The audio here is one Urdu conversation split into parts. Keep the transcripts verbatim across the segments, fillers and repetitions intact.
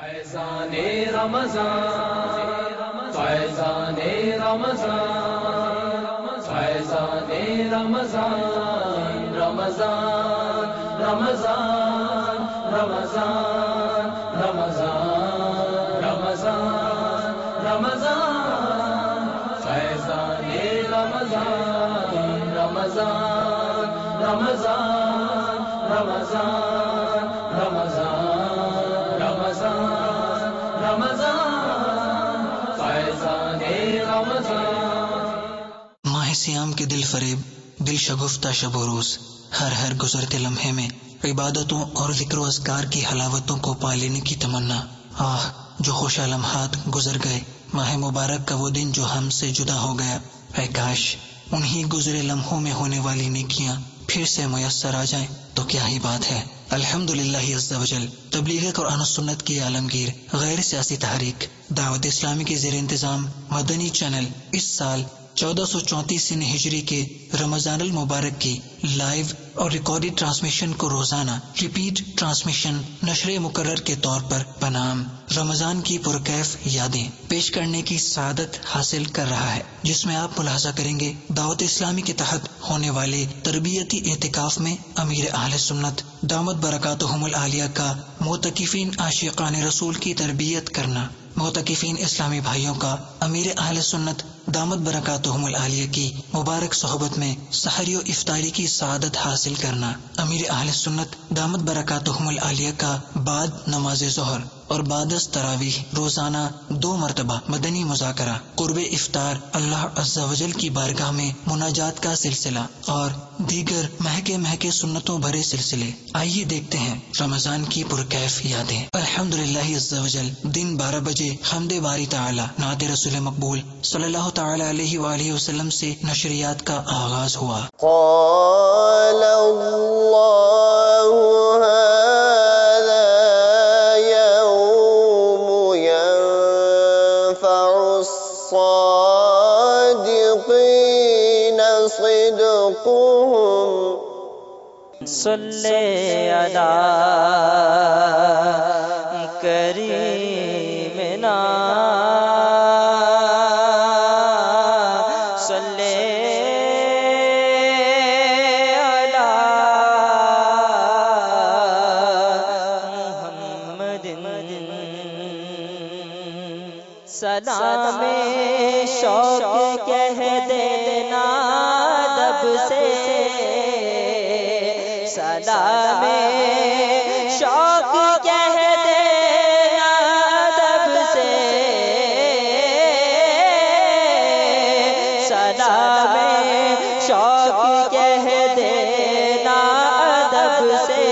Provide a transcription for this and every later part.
فیضان رمضان فیضان رمضان فیضان رمضان رمضان رمضان رمضان رمضان رمضان رمضان فیضان رمضان رمضان رمضان رمضان رمضان رمضان رمضان فیضان رمضان۔ ماہ سیام کے دل فریب، دل شگفتہ شب و روز، ہر ہر گزرتے لمحے میں عبادتوں اور ذکر و اذکار کی حلاوتوں کو پا لینے کی تمنا۔ آہ جو خوشا لمحات گزر گئے، ماہ مبارک کا وہ دن جو ہم سے جدا ہو گیا، اے کاش انہی گزرے لمحوں میں ہونے والی نیکیاں پھر سے میسر آ جائیں تو کیا ہی بات ہے۔ الحمدللہ عز وجل تبلیغ قرآن و سنت کی عالمگیر غیر سیاسی تحریک دعوت اسلامی کے زیر انتظام مدنی چینل اس سال چودہ سو چونتیس ہجری کے رمضان المبارک کی لائیو اور ریکارڈڈ ٹرانسمیشن کو روزانہ ریپیٹ ٹرانسمیشن نشر مقرر کے طور پر بنام رمضان کی پرکیف یادیں پیش کرنے کی سعادت حاصل کر رہا ہے، جس میں آپ ملاحظہ کریں گے دعوت اسلامی کے تحت ہونے والے تربیتی اعتکاف میں امیر اہل سنت دامت برکاتہم العالیہ کا معتکفین عاشقان رسول کی تربیت کرنا، معتکفین اسلامی بھائیوں کا امیر اہل سنت دامت برکاتہم العالیہ کی مبارک صحبت میں سحری و افطاری کی سعادت حاصل کرنا، امیر اہل سنت دامت برکاتہم العالیہ کا بعد نماز ظہر اور بعد از تراویح روزانہ دو مرتبہ مدنی مذاکرہ، قرب افطار، اللہ عز و جل کی بارگاہ میں مناجات کا سلسلہ اور دیگر مہکے مہکے سنتوں بھرے سلسلے۔ آئیے دیکھتے ہیں رمضان کی پرکیف یادیں۔ الحمدللہ عز و جل دن بارہ بجے حمد باری تعالی نعت رسول مقبول صلی اللہ تعالی علیہ وآلہ وسلم سے نشریات کا آغاز ہوا۔ قال اللہ الصادقین صدقهم صلی علی کریمنا صلی علی محمد سلام شوق کہہ دینا دب سے، سلام شوق کہہ دینا دب سے، سلام شوق کہہ دینا دب سے،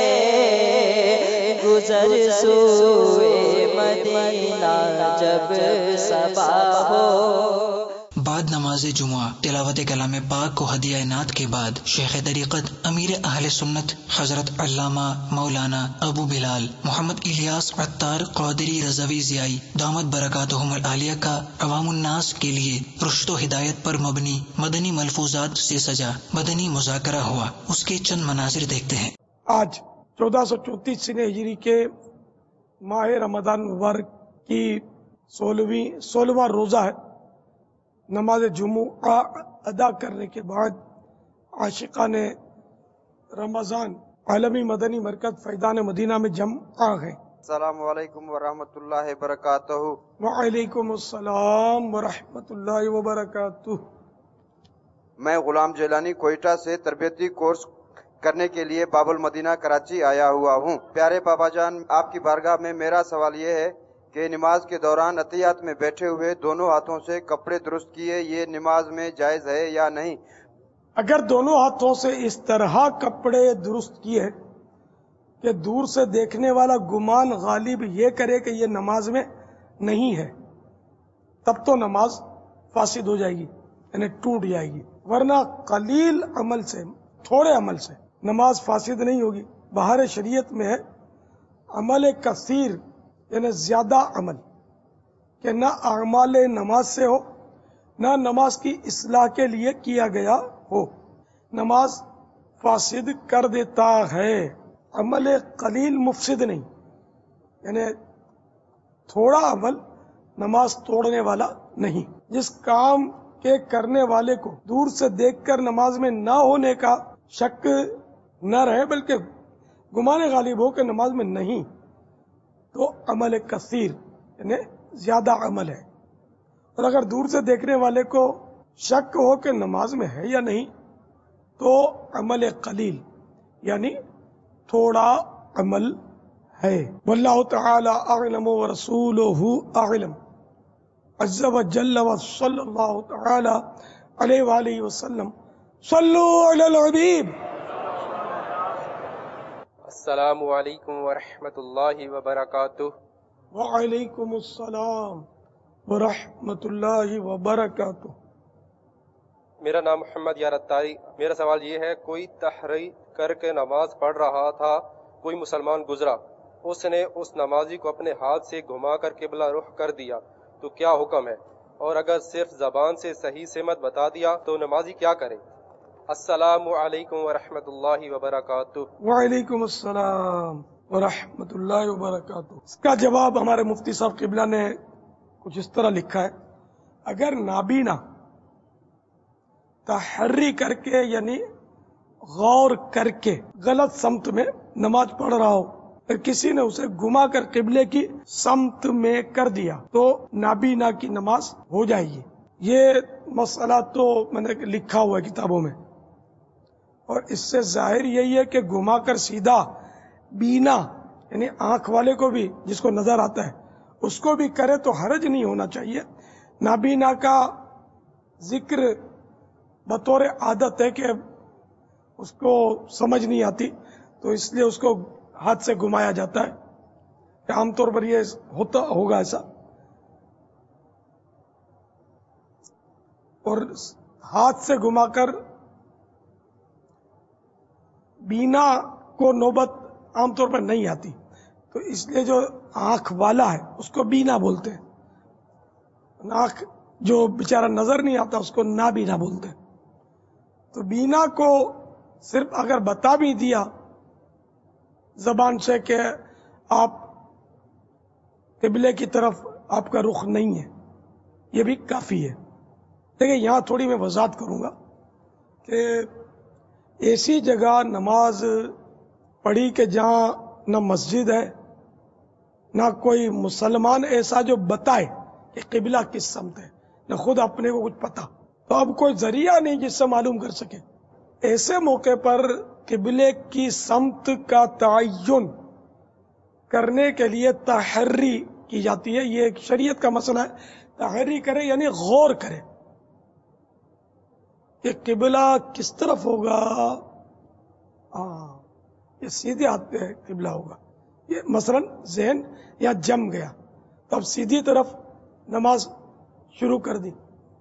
گزر سوئے مدینہ جب صبا ہو۔ بعد نماز جمعہ تلاوت کلام پاک کو ہدیہ نعت کے بعد شیخ طریقت امیر اہل سنت حضرت علامہ مولانا ابو بلال محمد الیاس عطار قادری رضوی ضیائی دامت برکاتہم العالیہ کا عوام الناس کے لیے رشد و ہدایت پر مبنی مدنی ملفوظات سے سجا مدنی مذاکرہ ہوا، اس کے چند مناظر دیکھتے ہیں۔ آج چودہ سو چونتیس ہجری کے ماہ رمضان مبارک کی سولہویں سولہواں روزہ ہے۔ نماز جمعہ ادا کرنے کے بعد عاشقان رمضان عالمی مدنی مرکز فیضان مدینہ میں جمع ہیں۔ السلام علیکم ورحمۃ اللہ وبرکاتہ۔ وعلیکم السلام ورحمۃ اللہ وبرکاتہ۔ میں غلام جیلانی کوئٹہ سے تربیتی کورس کرنے کے لیے باب المدینہ کراچی آیا ہوا ہوں۔ پیارے بابا جان، آپ کی بارگاہ میں میرا سوال یہ ہے کہ نماز کے دوران عطیات میں بیٹھے ہوئے دونوں ہاتھوں سے کپڑے درست کیے، یہ نماز میں جائز ہے یا نہیں؟ اگر دونوں ہاتھوں سے اس طرح کپڑے درست کیے کہ دور سے دیکھنے والا گمان غالب یہ کرے کہ یہ نماز میں نہیں ہے، تب تو نماز فاسد ہو جائے گی، یعنی ٹوٹ جائے گی، ورنہ قلیل عمل سے، تھوڑے عمل سے نماز فاسد نہیں ہوگی۔ بہار شریعت میں ہے عمل کثیر، یعنی زیادہ عمل، کہ نہ اعمال نماز سے ہو نہ نماز کی اصلاح کے لیے کیا گیا ہو، نماز فاسد کر دیتا ہے۔ عمل قلیل مفسد نہیں، یعنی تھوڑا عمل نماز توڑنے والا نہیں. جس کام کے کرنے والے کو دور سے دیکھ کر نماز میں نہ ہونے کا شک نہ رہے بلکہ گمان غالب ہو کہ نماز میں نہیں، تو عمل کثیر یعنی زیادہ عمل ہے. اور اگر دور سے دیکھنے والے کو شک ہو کہ نماز میں ہے یا نہیں تو عمل قلیل یعنی تھوڑا عمل ہے. واللہ تعالی اعلم ورسولہ اعلم عز وجل وصلی اللہ تعالی علیہ وآلہ وسلم. صلو علی الحبیب. السلام علیکم ورحمۃ اللہ وبرکاتہ. وعلیکم السلام ورحمۃ اللہ وبرکاتہ. میرا نام محمد یار اتاری. میرا سوال یہ ہے، کوئی تحریک کر کے نماز پڑھ رہا تھا، کوئی مسلمان گزرا، اس نے اس نمازی کو اپنے ہاتھ سے گھما کر قبلہ رخ کر دیا تو کیا حکم ہے؟ اور اگر صرف زبان سے صحیح سمت بتا دیا تو نمازی کیا کرے؟ السلام علیکم ورحمۃ اللہ وبرکاتہ. وعلیکم السلام ورحمۃ اللہ وبرکاتہ. اس کا جواب ہمارے مفتی صاحب قبلہ نے کچھ اس طرح لکھا ہے، اگر نابینا تحری کر کے یعنی غور کر کے غلط سمت میں نماز پڑھ رہا ہو پھر کسی نے اسے گھما کر قبلے کی سمت میں کر دیا تو نابینا کی نماز ہو جائے گی. یہ مسئلہ تو میں نے لکھا ہوا ہے کتابوں میں، اور اس سے ظاہر یہی ہے کہ گھما کر سیدھا بینا یعنی آنکھ والے کو بھی جس کو نظر آتا ہے اس کو بھی کرے تو حرج نہیں ہونا چاہیے. نابینا کا ذکر بطور عادت ہے کہ اس کو سمجھ نہیں آتی تو اس لیے اس کو ہاتھ سے گھمایا جاتا ہے، کہ عام طور پر یہ ہوتا ہوگا ایسا. اور ہاتھ سے گھما کر بینا کو نوبت عام طور پر نہیں آتی تو اس لیے جو آنکھ والا ہے اس کو بینا بولتے ہیں، آنکھ جو بیچارہ نظر نہیں آتا اس کو نابینا بولتے ہیں. تو بینا کو صرف اگر بتا بھی دیا زبان سے کہ آپ قبلے کی طرف آپ کا رخ نہیں ہے، یہ بھی کافی ہے. دیکھیں یہاں تھوڑی میں وضاحت کروں گا کہ ایسی جگہ نماز پڑھی کہ جہاں نہ مسجد ہے نہ کوئی مسلمان ایسا جو بتائے کہ قبلہ کس سمت ہے، نہ خود اپنے کو کچھ پتا، تو اب کوئی ذریعہ نہیں جس سے معلوم کر سکے. ایسے موقع پر قبلے کی سمت کا تعین کرنے کے لیے تحری کی جاتی ہے. یہ ایک شریعت کا مسئلہ ہے. تحری کرے یعنی غور کرے کہ قبلہ کس طرف ہوگا. ہاں یہ سیدھے ہاتھ پہ قبلہ ہوگا. یہ مثلا ذہن یا جم گیا تو اب سیدھی طرف نماز شروع کر دی.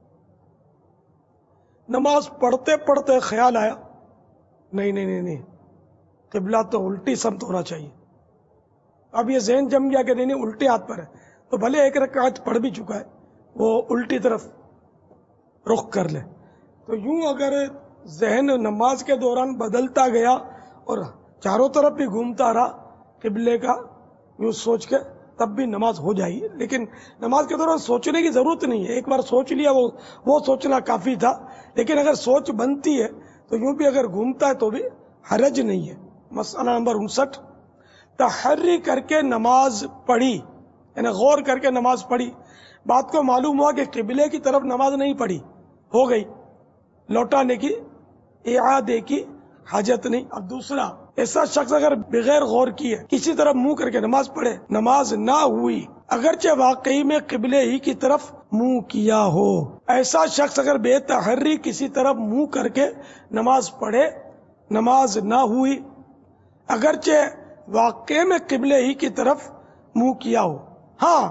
نماز پڑھتے پڑھتے خیال آیا نہیں نہیں نہیں نہیں قبلہ تو الٹی سمت ہونا چاہیے. اب یہ ذہن جم گیا کہ نہیں نہیں الٹے ہاتھ پر ہے تو بھلے ایک رکعت پڑھ بھی چکا ہے وہ الٹی طرف رخ کر لے. تو یوں اگر ذہن نماز کے دوران بدلتا گیا اور چاروں طرف بھی گھومتا رہا قبلے کا یوں سوچ کے تب بھی نماز ہو جائے گی. لیکن نماز کے دوران سوچنے کی ضرورت نہیں ہے. ایک بار سوچ لیا وہ وہ سوچنا کافی تھا. لیکن اگر سوچ بنتی ہے تو یوں بھی اگر گھومتا ہے تو بھی حرج نہیں ہے. مسئلہ نمبر انسٹھ، تحری کر کے نماز پڑھی یعنی غور کر کے نماز پڑھی، بات کو معلوم ہوا کہ قبلے کی طرف نماز نہیں پڑھی، ہو گئی، لوٹانے کی اعادے کی حاجت نہیں. اب دوسرا، ایسا شخص اگر بغیر غور کیے کسی طرف منہ کر کے نماز پڑھے، نماز نہ ہوئی اگرچہ واقعی میں قبلے ہی کی طرف منہ کیا ہو. ایسا شخص اگر بے تحری کسی طرف منہ کر کے نماز پڑھے، نماز نہ ہوئی اگرچہ واقعے میں قبلے ہی کی طرف منہ کیا ہو. ہاں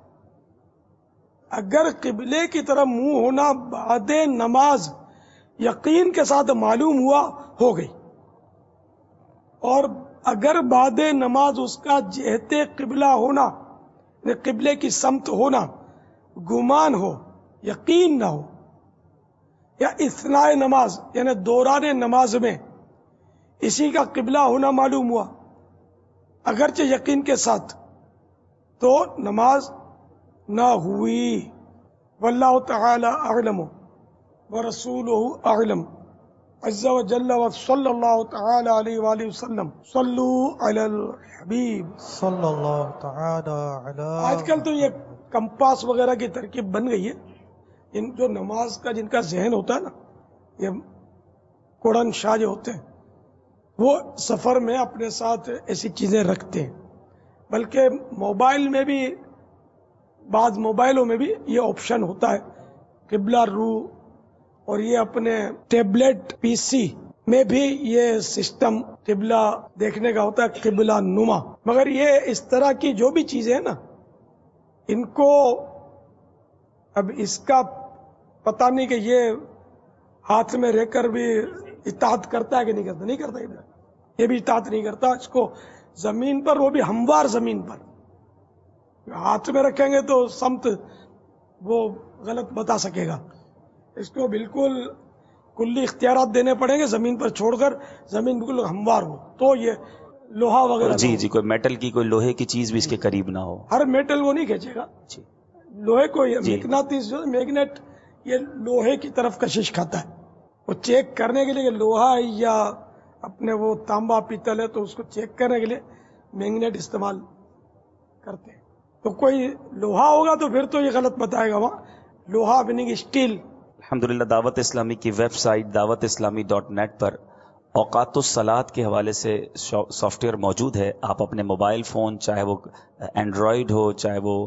اگر قبلے کی طرف منہ ہونا بعد نماز یقین کے ساتھ معلوم ہوا، ہو گئی. اور اگر بعد نماز اس کا جہت قبلہ ہونا یعنی قبلے کی سمت ہونا گمان ہو، یقین نہ ہو، یا اثناء نماز یعنی دوران نماز میں اسی کا قبلہ ہونا معلوم ہوا اگرچہ یقین کے ساتھ، تو نماز نہ ہوئی. واللہ تعالی اعلم ورسولہ اعلم عز وجل وصلی اللہ تعالی علیہ وآلہ وسلم. صلو علی الحبیب صلی اللہ تعالی علی. آج کل تو یہ کمپاس وغیرہ کی ترکیب بن گئی ہے. ان جو نماز کا جن کا ذہن ہوتا ہے نا، یہ کوڑن شاہ جو ہوتے ہیں، وہ سفر میں اپنے ساتھ ایسی چیزیں رکھتے ہیں. بلکہ موبائل میں بھی، بعض موبائلوں میں بھی یہ آپشن ہوتا ہے قبلہ رو، اور یہ اپنے ٹیبلٹ پی سی میں بھی یہ سسٹم قبلہ دیکھنے کا ہوتا ہے، قبلہ نما. مگر یہ اس طرح کی جو بھی چیزیں ہیں نا، ان کو اب اس کا پتہ نہیں کہ یہ ہاتھ میں رہ کر بھی اطاعت کرتا ہے کہ نہیں کرتا. نہیں کرتا، یہ بھی اطاعت نہیں کرتا. اس کو زمین پر، وہ بھی ہموار زمین پر ہاتھ میں رکھیں گے تو سمت وہ غلط بتا سکے گا. اس کو بالکل کلی اختیارات دینے پڑیں گے زمین پر چھوڑ کر، زمین بالکل ہموار ہو تو یہ لوہا وغیرہ. جی جی کوئی میٹل کی، کوئی لوہے کی چیز بھی اس کے قریب نہ ہو. ہر میٹل وہ نہیں کھینچے گا. جی لوہے کو، میگناطیس جو میگنیٹ، یہ لوہے کی طرف کشش کھاتا ہے. وہ چیک کرنے کے لیے کہ لوہا ہے یا اپنے وہ تانبا پیتل ہے، تو اس کو چیک کرنے کے لیے میگنیٹ استعمال کرتے ہیں. تو کوئی لوہا ہوگا تو پھر تو یہ غلط بتائے گا. وہاں لوہا بننگ اسٹیل. الحمدللہ دعوت اسلامی کی ویب سائٹ دعوت اسلامی ڈاٹ نیٹ پر اوقات الصلاۃ کے حوالے سے سافٹ ویئر موجود ہے. آپ اپنے موبائل فون، چاہے وہ اینڈرائڈ ہو، چاہے وہ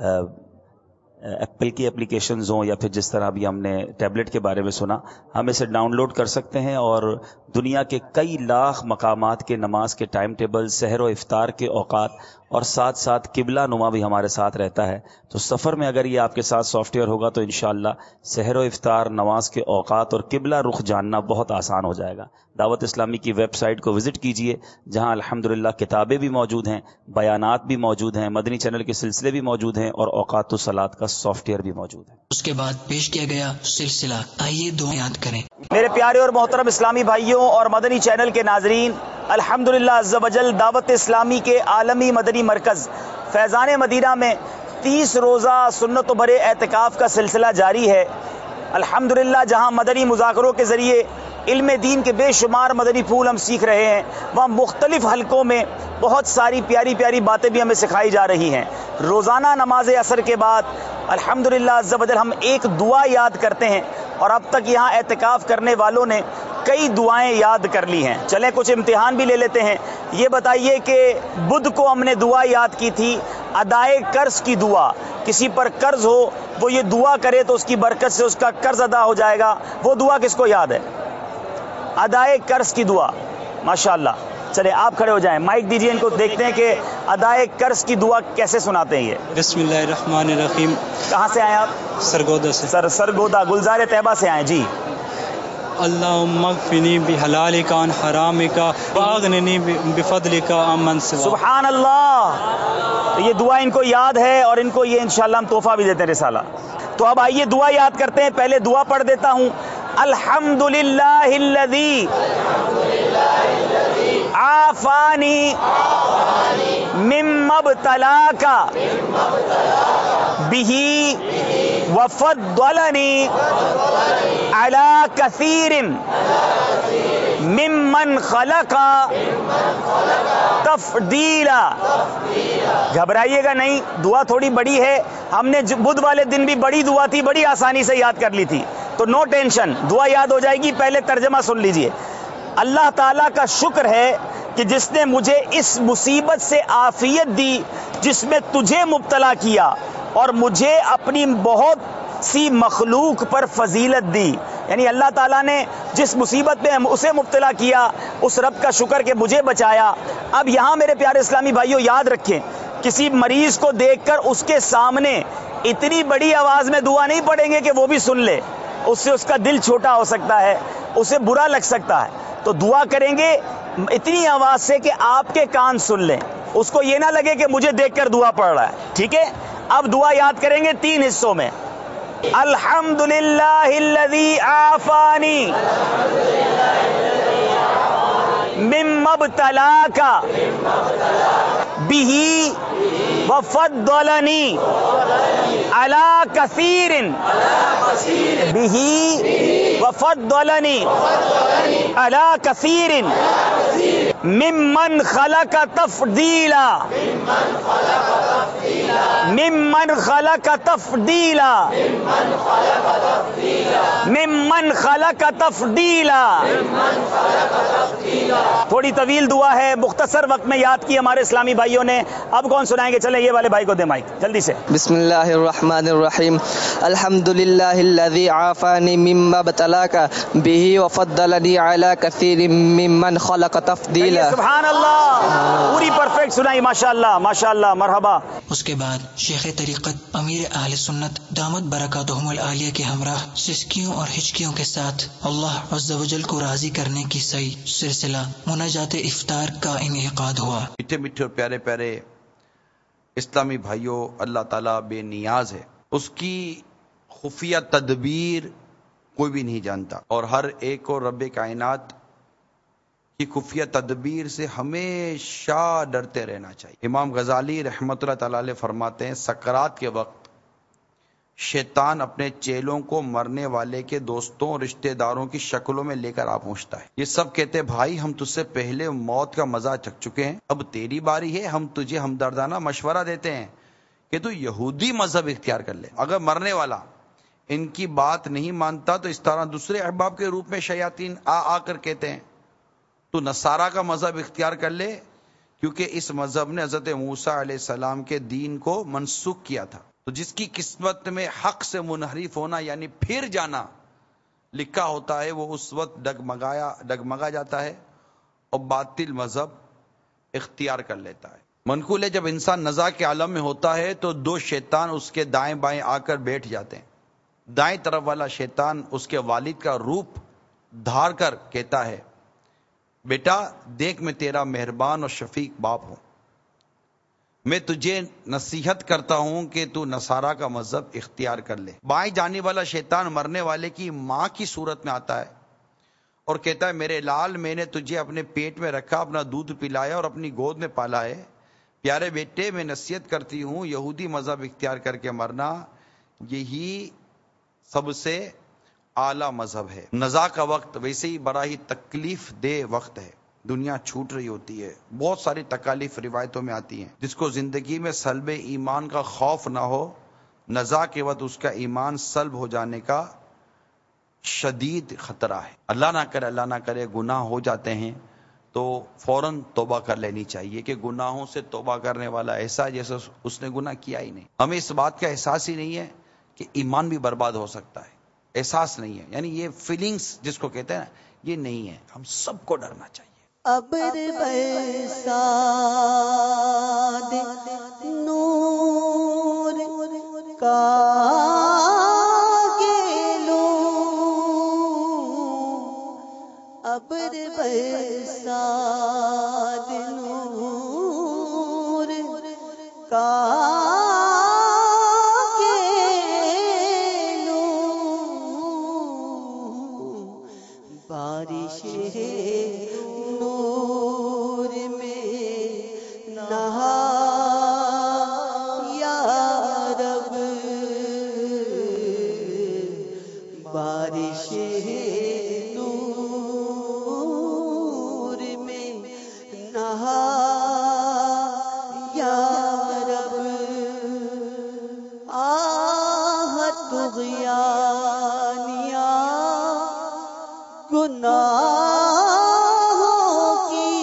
ایپل کی اپلیکیشنز ہوں، یا پھر جس طرح ابھی ہم نے ٹیبلٹ کے بارے میں سنا، ہم اسے ڈاؤن لوڈ کر سکتے ہیں. اور دنیا کے کئی لاکھ مقامات کے نماز کے ٹائم ٹیبل، سحر و افطار کے اوقات، اور ساتھ ساتھ قبلہ نما بھی ہمارے ساتھ رہتا ہے. تو سفر میں اگر یہ آپ کے ساتھ سافٹ ویئر ہوگا تو انشاءاللہ سحر و افطار، نماز کے اوقات اور قبلہ رخ جاننا بہت آسان ہو جائے گا. دعوت اسلامی کی ویب سائٹ کو وزٹ کیجئے، جہاں الحمدللہ کتابیں بھی موجود ہیں، بیانات بھی موجود ہیں، مدنی چینل کے سلسلے بھی موجود ہیں، اور اوقات الصلاۃ کا سافٹ ویئر بھی موجود ہے. اس کے بعد پیش کیا گیا سلسلہ آئیے دعا یاد کریں. میرے پیارے اور محترم اسلامی بھائیوں اور مدنی چینل کے ناظرین، الحمدللہ عز و جل دعوت اسلامی کے عالمی مدنی مرکز فیضان مدینہ میں تیس روزہ سنت و برے اعتکاف کا سلسلہ جاری ہے. الحمدللہ جہاں مدنی مذاکروں کے ذریعے علم دین کے بے شمار مدنی پھول ہم سیکھ رہے ہیں، وہاں مختلف حلقوں میں بہت ساری پیاری پیاری باتیں بھی ہمیں سکھائی جا رہی ہیں. روزانہ نماز عصر کے بعد الحمدللہ عز و جل ہم ایک دعا یاد کرتے ہیں، اور اب تک یہاں اعتکاف کرنے والوں نے کئی دعائیں یاد کر لی ہیں. چلیں کچھ امتحان بھی لے لیتے ہیں. یہ بتائیے کہ بدھ کو ہم نے دعا یاد کی تھی، ادائے قرض کی دعا. کسی پر قرض ہو، وہ یہ دعا کرے تو اس کی برکت سے اس کا قرض ادا ہو جائے گا. وہ دعا کس کو یاد ہے؟ ادائے قرض کی دعا. ماشاءاللہ. چلے آپ کھڑے ہو جائیں، مائک دیجیے ان کو، دیکھتے ہیں کہ ادائے قرض کی دعا کیسے سناتے ہیں یہ. بسم اللہ الرحمن الرحیم. کہاں سے آئے آپ؟ سرگودا سے. سر سرگودا گلزار طیبہ سے آئے. جی. اللہم اغفنی بحلالک عن حرامک واغننی بفضلک عمن سواک. سبحان اللہ. یہ دعا ان کو یاد ہے، اور ان کو یہ انشاءاللہ ہم تحفہ بھی دیتے ہیں، رسالہ. تو اب آئیے دعا یاد کرتے ہیں. پہلے دعا پڑھ دیتا ہوں. الحمدللہ الذی عافانی مما ابتلاک بہ وفضلنی علی کثیر ممن خلق تفضیلا. گھبرائیے گا نہیں، دعا تھوڑی بڑی ہے. ہم نے بدھ والے دن بھی بڑی دعا تھی، بڑی آسانی سے یاد کر لی تھی، تو نو ٹینشن، دعا یاد ہو جائے گی. پہلے ترجمہ سن لیجئے. اللہ تعالیٰ کا شکر ہے کہ جس نے مجھے اس مصیبت سے عافیت دی جس میں تجھے مبتلا کیا، اور مجھے اپنی بہت سی مخلوق پر فضیلت دی. یعنی اللہ تعالیٰ نے جس مصیبت میں اسے مبتلا کیا، اس رب کا شکر کہ مجھے بچایا. اب یہاں میرے پیارے اسلامی بھائیوں یاد رکھیں، کسی مریض کو دیکھ کر اس کے سامنے اتنی بڑی آواز میں دعا نہیں پڑھیں گے کہ وہ بھی سن لے. اس سے اس کا دل چھوٹا ہو سکتا ہے، اسے برا لگ سکتا ہے. تو دعا کریں گے اتنی آواز سے کہ آپ کے کان سن لیں، اس کو یہ نہ لگے کہ مجھے دیکھ کر دعا پڑھ رہا ہے. ٹھیک ہے. اب دعا یاد کریں گے تین حصوں میں. الحمدللہ الذی عافانی مما ابتلاک بہ وفضلنی علی کثیر بہ وفضلنی علی کثیر ممن خلق تفضیلا ممن خلق تفضیلا ممن خلق تفضیلا. تھوڑی طویل دعا ہے، مختصر وقت میں یاد کی ہمارے اسلامی بھائیوں نے. اب کون سنائیں گے؟ چلیں یہ والے بھائی کو دے مائک جلدی سے. بسم اللہ الرحمن الرحیم. الحمد للہ الذی عافانی مما ابتلاک بہ وفضلنی علی کثیر ممن خلق تفضیلا. سبحان اللہ، پوری پرفیکٹ سنائی، ماشاء اللہ ماشاء اللہ، مرحبا. اس کے بعد شیخ طریقت امیر اہل سنت دامت برکاتہم العالیہ کے ہمراہ سسکیوں اور ہچکیوں کے ساتھ اللہ عز و جل کو راضی کرنے کی صحیح سلسلہ مناجات افطار کا انعقاد ہوا. میٹھے میٹھے اور پیارے پیارے اسلامی بھائیوں، اللہ تعالیٰ بے نیاز ہے، اس کی خفیہ تدبیر کوئی بھی نہیں جانتا، اور ہر ایک کو رب کائنات کی خفیہ تدبیر سے ہمیشہ ڈرتے رہنا چاہیے. امام غزالی رحمۃ اللہ تعالی علیہ فرماتے ہیں سکرات کے وقت شیطان اپنے چیلوں کو مرنے والے کے دوستوں رشتہ داروں کی شکلوں میں لے کر آ پہنچتا ہے. یہ سب کہتے بھائی ہم تجھ سے پہلے موت کا مزہ چکھ چکے ہیں، اب تیری باری ہے، ہم تجھے ہمدردانہ مشورہ دیتے ہیں کہ تو یہودی مذہب اختیار کر لے. اگر مرنے والا ان کی بات نہیں مانتا تو اس طرح دوسرے احباب کے روپ میں شیاطین آ آ کر کہتے ہیں تو نصارہ کا مذہب اختیار کر لے، کیونکہ اس مذہب نے حضرت موسیٰ علیہ السلام کے دین کو منسوخ کیا تھا. تو جس کی قسمت میں حق سے منحرف ہونا یعنی پھر جانا لکھا ہوتا ہے، وہ اس وقت ڈگمگایا ڈگمگا جاتا ہے اور باطل مذہب اختیار کر لیتا ہے. منقول ہے جب انسان نزاع کے عالم میں ہوتا ہے تو دو شیطان اس کے دائیں بائیں آ کر بیٹھ جاتے ہیں. دائیں طرف والا شیطان اس کے والد کا روپ دھار کر کہتا ہے بیٹا دیکھ میں تیرا مہربان اور شفیق باپ ہوں، میں تجھے نصیحت کرتا ہوں کہ تو نصارہ کا مذہب اختیار کر لے. بائیں جانے والا شیطان مرنے والے کی ماں کی صورت میں آتا ہے اور کہتا ہے میرے لال میں نے تجھے اپنے پیٹ میں رکھا، اپنا دودھ پلایا اور اپنی گود میں پالا ہے، پیارے بیٹے میں نصیحت کرتی ہوں یہودی مذہب اختیار کر کے مرنا یہی سب سے اعلیٰ مذہب ہے. نزاع کا وقت ویسے ہی بڑا ہی تکلیف دہ وقت ہے، دنیا چھوٹ رہی ہوتی ہے، بہت ساری تکالیف روایتوں میں آتی ہیں. جس کو زندگی میں سلب ایمان کا خوف نہ ہو، نزاع کے وقت اس کا ایمان سلب ہو جانے کا شدید خطرہ ہے. اللہ نہ کرے اللہ نہ کرے گناہ ہو جاتے ہیں تو فوراً توبہ کر لینی چاہیے کہ گناہوں سے توبہ کرنے والا ایسا جیسے اس نے گناہ کیا ہی نہیں. ہمیں اس بات کا احساس ہی نہیں ہے کہ ایمان بھی برباد ہو سکتا ہے، احساس نہیں ہے، یعنی یہ فیلنگز جس کو کہتے ہیں نا یہ نہیں ہے. ہم سب کو ڈرنا چاہیے. ابر برسا دے نور کا گیلو، ابر برسا دے نور کا بارش نور میں نہا یا رب، بارش نور میں نہا یا رب. آہ طغیانیہ گناہوں کی،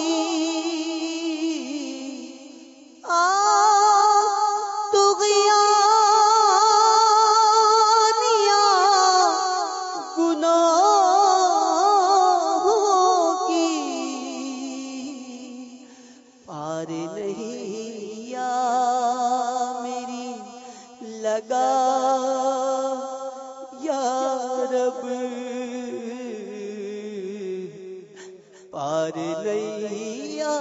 آہ طغیانیہ گناہوں کی، پار نہیں یا میری لگا یا رب، پار لیا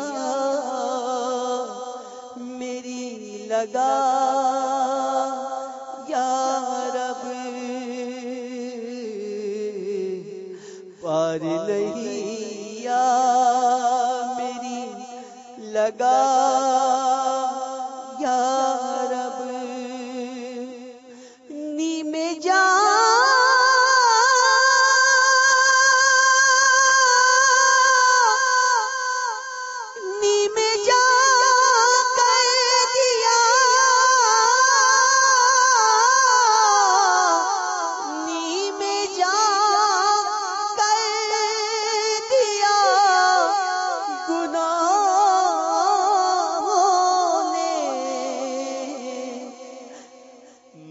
میری لگا یا رب، پار لیا میری لگا یا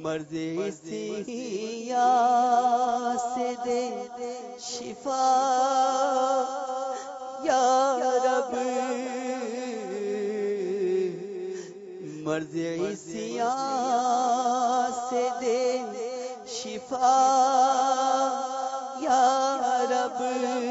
مرض سیا سے دے شفا یا رب، مرض سیا سے دے شفا یا رب۔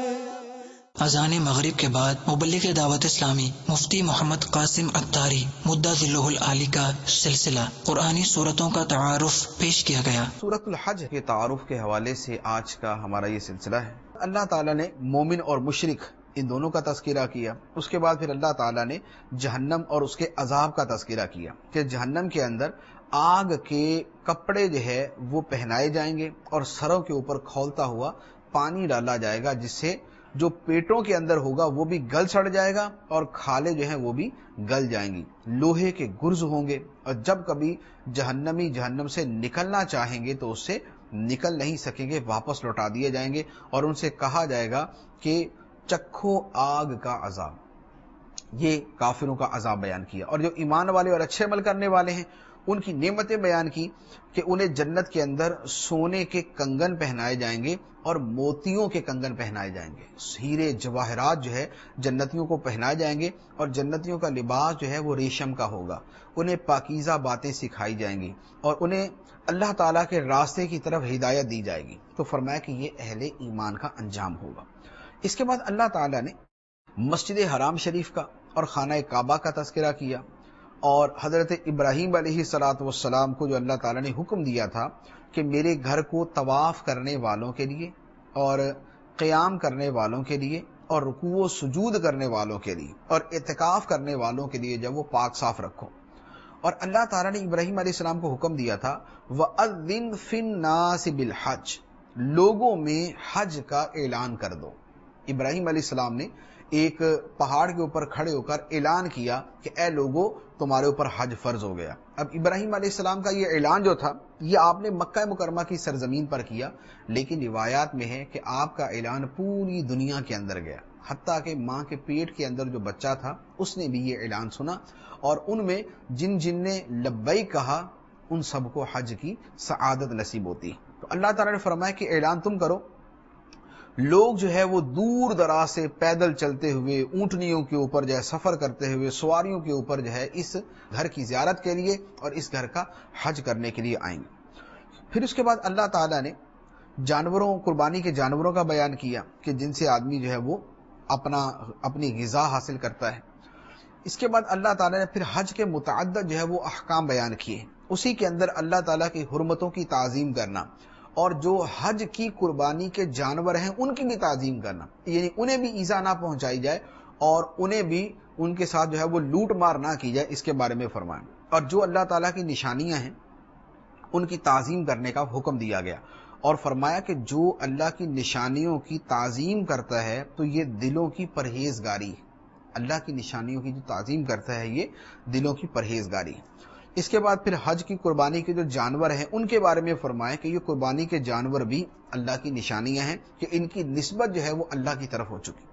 اذان مغرب کے بعد مبلغ دعوت اسلامی مفتی محمد قاسم عطاری مدہ ذلہ العالی کا سلسلہ قرآنی صورتوں کا تعارف پیش کیا گیا۔ سورۃ الحج کے تعارف کے حوالے سے آج کا ہمارا یہ سلسلہ ہے۔ اللہ تعالیٰ نے مومن اور مشرک ان دونوں کا تذکرہ کیا، اس کے بعد پھر اللہ تعالیٰ نے جہنم اور اس کے عذاب کا تذکرہ کیا کہ جہنم کے اندر آگ کے کپڑے جو ہے وہ پہنائے جائیں گے اور سروں کے اوپر کھولتا ہوا پانی ڈالا جائے گا، جس سے جو پیٹوں کے اندر ہوگا وہ بھی گل سڑ جائے گا اور کھالیں جو ہیں وہ بھی گل جائیں گی، لوہے کے گرز ہوں گے، اور جب کبھی جہنمی جہنم سے نکلنا چاہیں گے تو اس سے نکل نہیں سکیں گے، واپس لوٹا دیے جائیں گے اور ان سے کہا جائے گا کہ چکھو آگ کا عذاب۔ یہ کافروں کا عذاب بیان کیا، اور جو ایمان والے اور اچھے عمل کرنے والے ہیں ان کی نعمتیں بیان کی کہ انہیں جنت کے اندر سونے کے کنگن پہنائے جائیں گے اور موتیوں کے کنگن پہنائے جائیں گے، ہیرے جواہرات جو ہے جنتیوں کو پہنائے جائیں گے، اور جنتیوں کا لباس جو ہے وہ ریشم کا ہوگا، انہیں پاکیزہ باتیں سکھائی جائیں گی اور انہیں اللہ تعالیٰ کے راستے کی طرف ہدایت دی جائے گی۔ تو فرمایا کہ یہ اہل ایمان کا انجام ہوگا۔ اس کے بعد اللہ تعالیٰ نے مسجد حرام شریف کا اور خانہ کعبہ کا تذکرہ کیا، اور حضرت ابراہیم علیہ الصلوۃ والسلام کو جو اللہ تعالیٰ نے حکم دیا تھا کہ میرے گھر کو طواف کرنے والوں کے لیے اور قیام کرنے والوں کے لیے اور رکوع و سجود کرنے والوں کے لیے اور اعتکاف کرنے والوں کے لیے جب وہ پاک صاف رکھو، اور اللہ تعالیٰ نے ابراہیم علیہ السلام کو حکم دیا تھا وَأَذِّن فِي النَّاسِ بِالْحَجِّ، لوگوں میں حج کا اعلان کر دو۔ ابراہیم علیہ السلام نے ایک پہاڑ کے اوپر کھڑے ہو کر اعلان کیا کہ اے لوگو تمہارے اوپر حج فرض ہو گیا۔ اب ابراہیم علیہ السلام کا یہ اعلان جو تھا یہ آپ نے مکہ مکرمہ کی سرزمین پر کیا، لیکن روایات میں ہے کہ آپ کا اعلان پوری دنیا کے اندر گیا، حتیٰ کہ ماں کے پیٹ کے اندر جو بچہ تھا اس نے بھی یہ اعلان سنا، اور ان میں جن جن نے لبیک کہا ان سب کو حج کی سعادت نصیب ہوتی۔ تو اللہ تعالیٰ نے فرمایا کہ اعلان تم کرو، لوگ جو ہے وہ دور دراز سے پیدل چلتے ہوئے، اونٹنیوں کے اوپر جو ہے سفر کرتے ہوئے، سواریوں کے اوپر جو ہے اس گھر کی زیارت کے لیے اور اس گھر کا حج کرنے کے لیے آئیں گے۔ پھر اس کے بعد اللہ تعالیٰ نے جانوروں، قربانی کے جانوروں کا بیان کیا کہ جن سے آدمی جو ہے وہ اپنا اپنی غذا حاصل کرتا ہے۔ اس کے بعد اللہ تعالیٰ نے پھر حج کے متعدد جو ہے وہ احکام بیان کیے، اسی کے اندر اللہ تعالیٰ کی حرمتوں کی تعظیم کرنا، اور جو حج کی قربانی کے جانور ہیں ان کی بھی تعظیم کرنا، یعنی انہیں بھی ایذا نہ پہنچائی جائے اور انہیں بھی ان کے ساتھ جو ہے وہ لوٹ مار نہ کی جائے، اس کے بارے میں فرمایا۔ اور جو اللہ تعالیٰ کی نشانیاں ہیں ان کی تعظیم کرنے کا حکم دیا گیا، اور فرمایا کہ جو اللہ کی نشانیوں کی تعظیم کرتا ہے تو یہ دلوں کی پرہیزگاری ہے، اللہ کی نشانیوں کی جو تعظیم کرتا ہے یہ دلوں کی پرہیزگاری ہے۔ اس کے بعد پھر حج کی قربانی کے جو جانور ہیں ان کے بارے میں فرمایا کہ یہ قربانی کے جانور بھی اللہ کی نشانیاں ہیں کہ ان کی نسبت جو ہے وہ اللہ کی طرف ہو چکی۔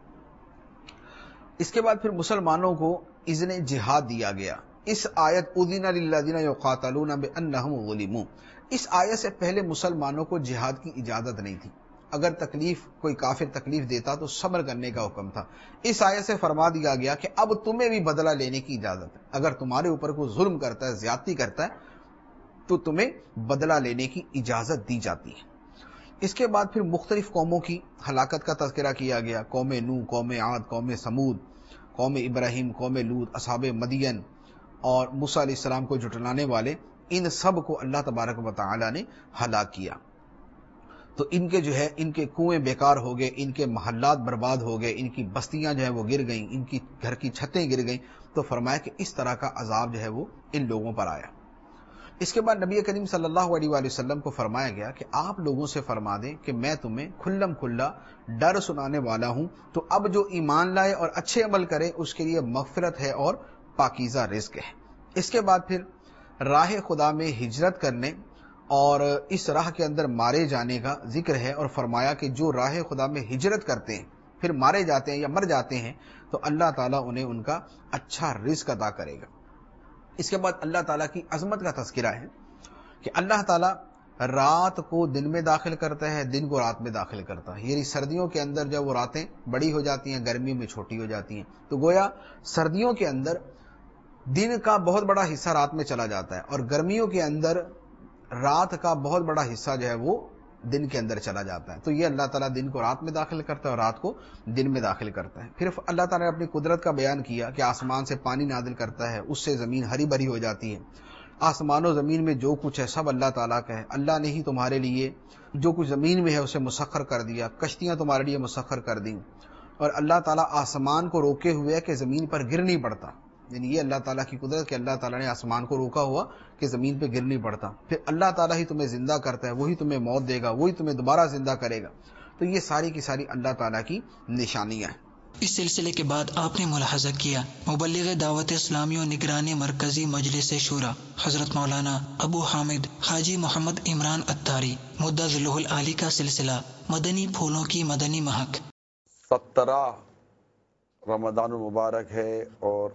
اس کے بعد پھر مسلمانوں کو اذن جہاد دیا گیا۔ اس آیت اذن للذین یقاتلون بانہم ظلموا، اس آیت سے پہلے مسلمانوں کو جہاد کی اجازت نہیں تھی، اگر تکلیف کوئی کافر تکلیف دیتا تو صبر کرنے کا حکم تھا۔ اس آیت سے فرما دیا گیا کہ اب تمہیں بھی بدلہ لینے کی اجازت ہے، اگر تمہارے اوپر کوئی ظلم کرتا ہے، زیادتی کرتا ہے تو تمہیں بدلہ لینے کی اجازت دی جاتی ہے۔ اس کے بعد پھر مختلف قوموں کی ہلاکت کا تذکرہ کیا گیا، قوم نوح، قوم عاد، قوم سمود، قوم ابراہیم، قوم لوط، اصحاب مدین اور موسیٰ علیہ السلام کو جھٹلانے والے، ان سب کو اللہ تبارک و تعالی نے ہلاک کیا۔ تو ان کے جو ہے ان کے کنویں بیکار ہو گئے، ان کے محلات برباد ہو گئے، ان کی بستیاں جو ہے وہ گر گئیں، ان کی گھر کی چھتیں گر گئیں۔ تو فرمایا کہ اس طرح کا عذاب جو ہے وہ ان لوگوں پر آیا۔ اس کے بعد نبی کریم صلی اللہ علیہ وآلہ وسلم کو فرمایا گیا کہ آپ لوگوں سے فرما دیں کہ میں تمہیں کھلم کھلا ڈر سنانے والا ہوں، تو اب جو ایمان لائے اور اچھے عمل کرے اس کے لیے مغفرت ہے اور پاکیزہ رزق ہے۔ اس کے بعد پھر راہ خدا میں ہجرت کرنے اور اس راہ کے اندر مارے جانے کا ذکر ہے، اور فرمایا کہ جو راہ خدا میں ہجرت کرتے ہیں پھر مارے جاتے ہیں یا مر جاتے ہیں تو اللہ تعالیٰ انہیں ان کا اچھا رزق عطا کرے گا۔ اس کے بعد اللہ تعالیٰ کی عظمت کا تذکرہ ہے کہ اللہ تعالیٰ رات کو دن میں داخل کرتا ہے، دن کو رات میں داخل کرتا ہے. یعنی سردیوں کے اندر جب وہ راتیں بڑی ہو جاتی ہیں، گرمیوں میں چھوٹی ہو جاتی ہیں، تو گویا سردیوں کے اندر دن کا بہت بڑا حصہ رات میں چلا جاتا ہے، اور گرمیوں کے اندر رات کا بہت بڑا حصہ جو ہے وہ دن کے اندر چلا جاتا ہے. تو یہ اللہ تعالیٰ دن کو رات میں داخل کرتا ہے اور رات کو دن میں داخل کرتا ہے. پھر اللہ تعالیٰ نے اپنی قدرت کا بیان کیا کہ آسمان سے پانی نازل کرتا ہے، اس سے زمین ہری بھری ہو جاتی ہے. آسمان و زمین میں جو کچھ ہے سب اللہ تعالیٰ کا ہے. اللہ نے ہی تمہارے لیے جو کچھ زمین میں ہے اسے مسخر کر دیا، کشتیاں تمہارے لیے مسخر کر دیں. اور اللہ تعالیٰ آسمان کو روکے ہوئے کہ زمین پر گر نہیں پڑتا. یعنی یہ اللہ تعالیٰ کی قدرت کہ اللہ تعالیٰ نے آسمان کو روکا ہوا کہ زمین پہ گر نہیں پڑتا. پھر اللہ تعالیٰ ہی تمہیں زندہ کرتا ہے، وہی تمہیں موت دے گا، وہی تمہیں دوبارہ زندہ کرے گا. تو یہ ساری کی ساری اللہ تعالیٰ کی نشانیاں ہیں. اس سلسلے کے بعد آپ نے ملاحظہ کیا مبلغ دعوت اسلامی و نگرانی مرکزی مجلس شورا حضرت مولانا ابو حامد حاجی محمد عمران اتاری مدہ ذلہ العالی کا سلسلہ مدنی پھولوں کی مدنی مہک. سترہ رمضان المبارک ہے اور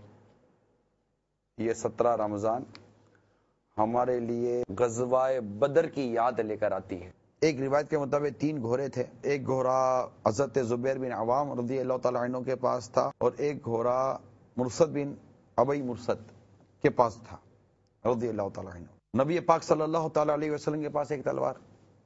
یہ سترہ رمضان ہمارے لیے غزوہ بدر کی یاد لے کر آتی ہے. ایک روایت کے مطابق تین گھوڑے تھے. ایک گھوڑا حضرت زبیر بن عوام رضی اللہ تعالیٰ عنہ کے پاس تھا اور ایک گھوڑا مرصد بن ابی مرصد کے پاس تھا رضی اللہ تعالیٰ عنہ. نبی پاک صلی اللہ تعالیٰ علیہ وسلم کے پاس ایک تلوار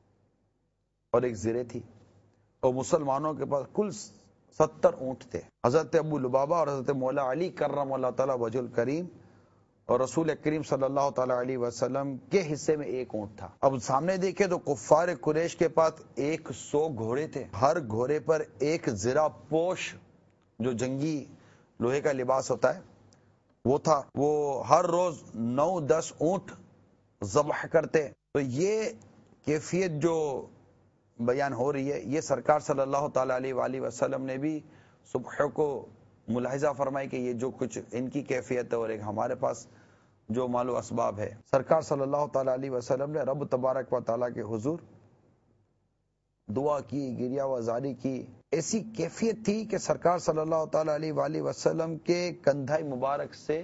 اور ایک زرے تھی، اور مسلمانوں کے پاس کل ستر اونٹ تھے. حضرت ابو لبابہ اور حضرت مولا علی کرم اللہ تعالیٰ وجہ الکریم اور رسول کریم صلی اللہ تعالیٰ علیہ وسلم کے حصے میں ایک اونٹ تھا. اب سامنے دیکھے تو کفار قریش کے پاس ایک سو گھوڑے تھے، ہر گھوڑے پر ایک زرہ پوش جو جنگی لوہے کا لباس ہوتا ہے وہ تھا. وہ ہر روز نو دس اونٹ ذبح کرتے. تو یہ کیفیت جو بیان ہو رہی ہے یہ سرکار صلی اللہ تعالیٰ علیہ وآلہ وسلم نے بھی صبح کو ملاحظہ فرمائی کہ یہ جو کچھ ان کی کیفیت ہے اور ایک ہمارے پاس جو مال و اسباب ہے. سرکار صلی اللہ تعالیٰ علیہ وسلم نے رب تبارک و تعالیٰ کے حضور دعا کی، گریہ وزاری کی. ایسی کیفیت تھی کہ سرکار صلی اللہ تعالیٰ علیہ وآلہ وسلم کے کندھے مبارک سے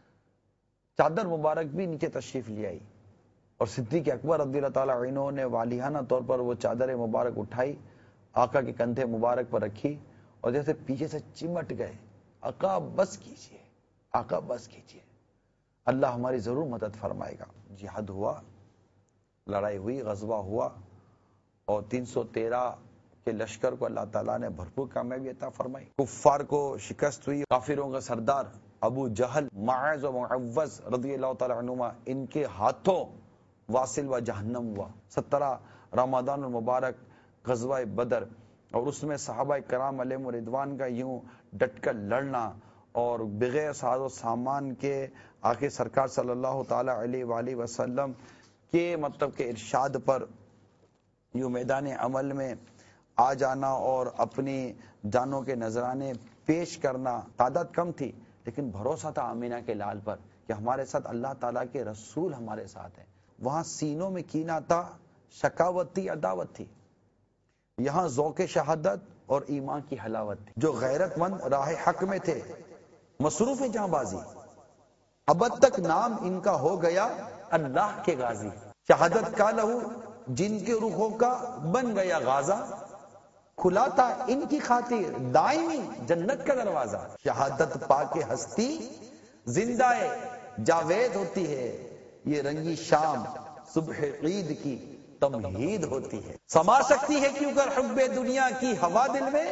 چادر مبارک بھی نیچے تشریف لے آئی، اور صدیق اکبر رضی اللہ تعالیٰ عنہ نے والیانہ طور پر وہ چادر مبارک اٹھائی، آقا کے کندھے مبارک پر رکھی، اور جیسے پیچھے سے چمٹ گئے، آقا بس کیجئے، آقا بس کیجئے، اللہ ہماری ضرور مدد فرمائے گا. جہاد ہوا، لڑائی ہوئی، غزوہ ہوا، اور تین سو تیرہ کے لشکر کو اللہ تعالیٰ نے بھرپور کامیابی عطا فرمائی. کفار کو شکست ہوئی. کافروں کا سردار ابو جہل، معاذ و معوذ رضی اللہ تعالیٰ عنہما، ان کے ہاتھوں واصل و جہنم ہوا. سترہ رمضان المبارک غزوہ بدر، اور اس میں صحابہ کرام علیہم رضوان کا یوں ڈٹ کر لڑنا اور بغیر ساز و سامان کے آقا سرکار صلی اللہ تعالیٰ علیہ وآلہ وسلم کے مطلب کے ارشاد پر یوں میدان عمل میں آ جانا اور اپنی جانوں کے نذرانے پیش کرنا. تعداد کم تھی لیکن بھروسہ تھا آمینہ کے لال پر کہ ہمارے ساتھ اللہ تعالیٰ کے رسول ہمارے ساتھ ہیں. وہاں سینوں میں کینہ تھا، شکاوت تھی، عداوت تھی. یہاں ذوق شہادت اور ایمان کی حلاوت تھی. جو غیرت مند راہ حق میں تھے، مصروف جہاں بازی، ابد تک نام ان کا ہو گیا اللہ کے غازی. شہادت کا لہو جن کے روحوں کا بن گیا غازہ، کھلا تھا ان کی خاطر دائمی جنت کا دروازہ. شہادت پا کے ہستی زندہ جاوید ہوتی ہے، یہ رنگی شام صبح عید کی تمہید ہوتی ہے. سما سکتی ہے کیوں کر حب دنیا کی ہوا دل میں،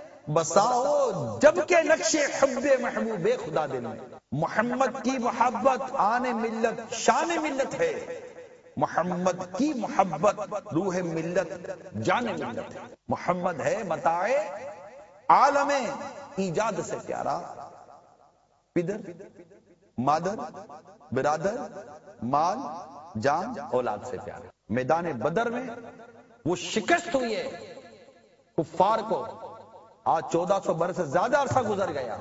بساؤ جب کے نقش حب محبوب خدا دل میں. محمد کی محبت آن ملت شان ملت ہے، محمد کی محبت روح ملت جان ملت ہے. محمد ہے متاع عالم ایجاد سے پیارا، پدر مادر برادر مال جان اولاد سے پیارا. میدان بدر میں وہ شکست ہوئی ہے کفار کو. آج چودہ سو برس سے زیادہ عرصہ گزر گیا،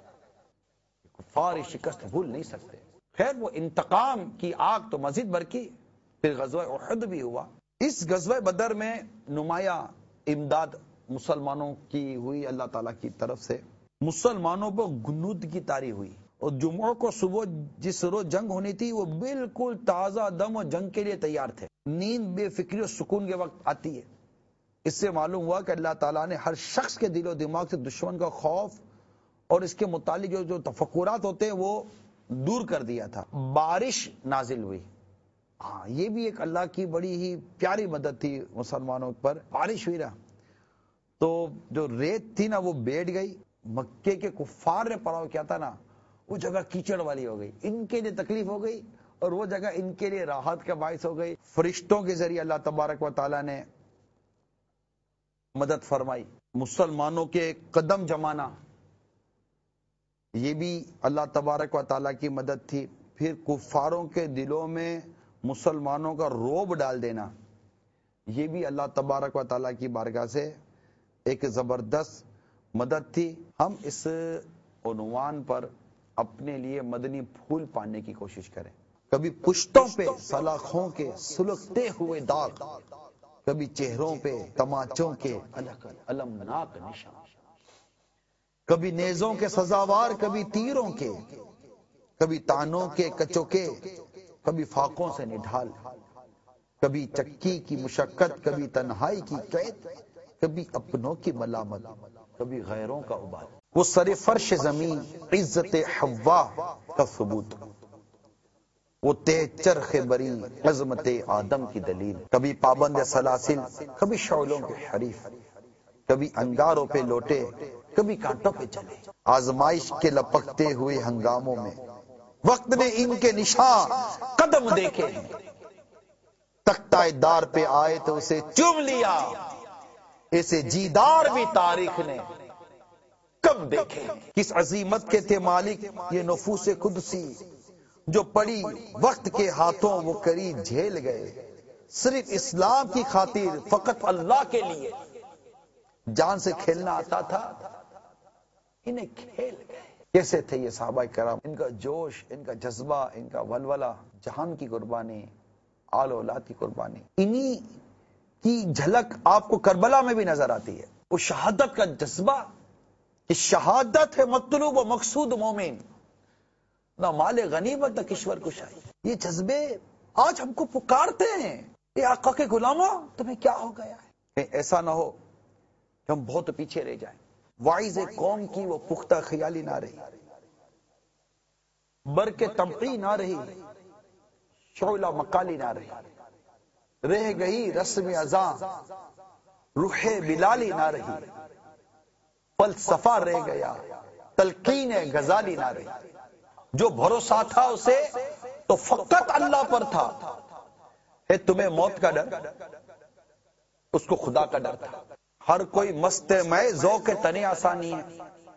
کفار شکست بھول نہیں سکتے. خیر وہ انتقام کی آگ تو مزید برکی. پھر غزوہ احد بھی ہوا. اس غزوہ بدر میں نمایاں امداد مسلمانوں کی ہوئی اللہ تعالیٰ کی طرف سے. مسلمانوں پر غنودگی طاری ہوئی اور جمعہ کو صبح جس روز جنگ ہونی تھی وہ بالکل تازہ دم اور جنگ کے لیے تیار تھے. نیند بے فکری اور سکون کے وقت آتی ہے. اس سے معلوم ہوا کہ اللہ تعالیٰ نے ہر شخص کے دل و دماغ سے دشمن کا خوف اور اس کے متعلق جو, جو تفکرات ہوتے ہیں وہ دور کر دیا تھا. بارش نازل ہوئی. ہاں یہ بھی ایک اللہ کی بڑی ہی پیاری مدد تھی مسلمانوں پر. بارش ہوئی رہا تو جو ریت تھی نا وہ بیٹھ گئی. مکے کے کفار نے پڑاؤ کیا تھا نا وہ جگہ کیچڑ والی ہو گئی. ان کے لیے تکلیف ہو گئی اور وہ جگہ ان کے لیے راحت کا باعث ہو گئی. فرشتوں کے ذریعے اللہ تبارک و تعالیٰ نے مدد فرمائی. مسلمانوں کے قدم جمانا یہ بھی اللہ تبارک و تعالیٰ کی مدد تھی. پھر کفاروں کے دلوں میں مسلمانوں کا روب ڈال دینا یہ بھی اللہ تبارک و تعالیٰ کی بارگاہ سے ایک زبردست مدد تھی. ہم اس عنوان پر اپنے لیے مدنی پھول پانے کی کوشش کریں. کبھی پشتوں پہ سلاخوں کے سلگتے ہوئے داغ, کبھی چہروں پہ تماچوں کے المناک نشان, کبھی نیزوں کے سزاوار, کبھی تیروں کے, کبھی تانوں کے کچوکے, کبھی فاقوں سے نڈھال, کبھی چکی کی مشقت, کبھی تنہائی کی قید, کبھی اپنوں کی ملامت, کبھی غیروں کا ابال. وہ سر فرش زمین عزت حوا کا ثبوت, وہ تیز چرخ بری عظمت آدم کی دلیل. کبھی پابند سلاسل, کبھی شعلوں کے حریف, کبھی انگاروں پہ لوٹے, کبھی کانٹوں پہ چلے. آزمائش کے لپکتے ہوئے ہنگاموں میں وقت نے ان کے نشان قدم دیکھے ہیں. تختہ دار پہ آئے تو اسے چوم لیا, اسے جیدار بھی تاریخ نے کب دیکھے. کس عظیمت کے تھے مالک یہ نفوس قدسی, جو پڑی وقت کے ہاتھوں وہ کری جھیل گئے. صرف اسلام کی خاطر فقط اللہ کے لیے جان سے کھیلنا آتا تھا, انہیں کھیل گئے. کیسے تھے یہ صحابہ کرام, ان کا جوش, ان کا جذبہ, ان کا ولولہ, جہان کی قربانی, آل اولاد کی قربانی. انہی کی جھلک آپ کو کربلا میں بھی نظر آتی ہے. وہ شہادت کا جذبہ کہ شہادت ہے مطلوب و مقصود مومن, نہ مال غنیمت نہ کشور کشائی. یہ جذبے آج ہم کو پکارتے ہیں, اے آقا کے غلاموں تمہیں کیا ہو گیا ہے. ایسا نہ ہو کہ ہم بہت پیچھے رہ جائیں. وائز قوم کی وہ پختہ خیالی نہ رہی, برق طبعی نہ رہی, شعلہ مقالی نہ رہی. رہ گئی رسم ازاں, روح بلالی نہ رہی. فلسفہ رہ گیا, تلقین غزالی نہ رہی. جو بھروسہ تھا اسے تو فقط اللہ پر تھا. ہے تمہیں موت کا ڈر, اس کو خدا کا ڈر تھا. ہر کوئی مست میں ذوق تنی آسانی ہے,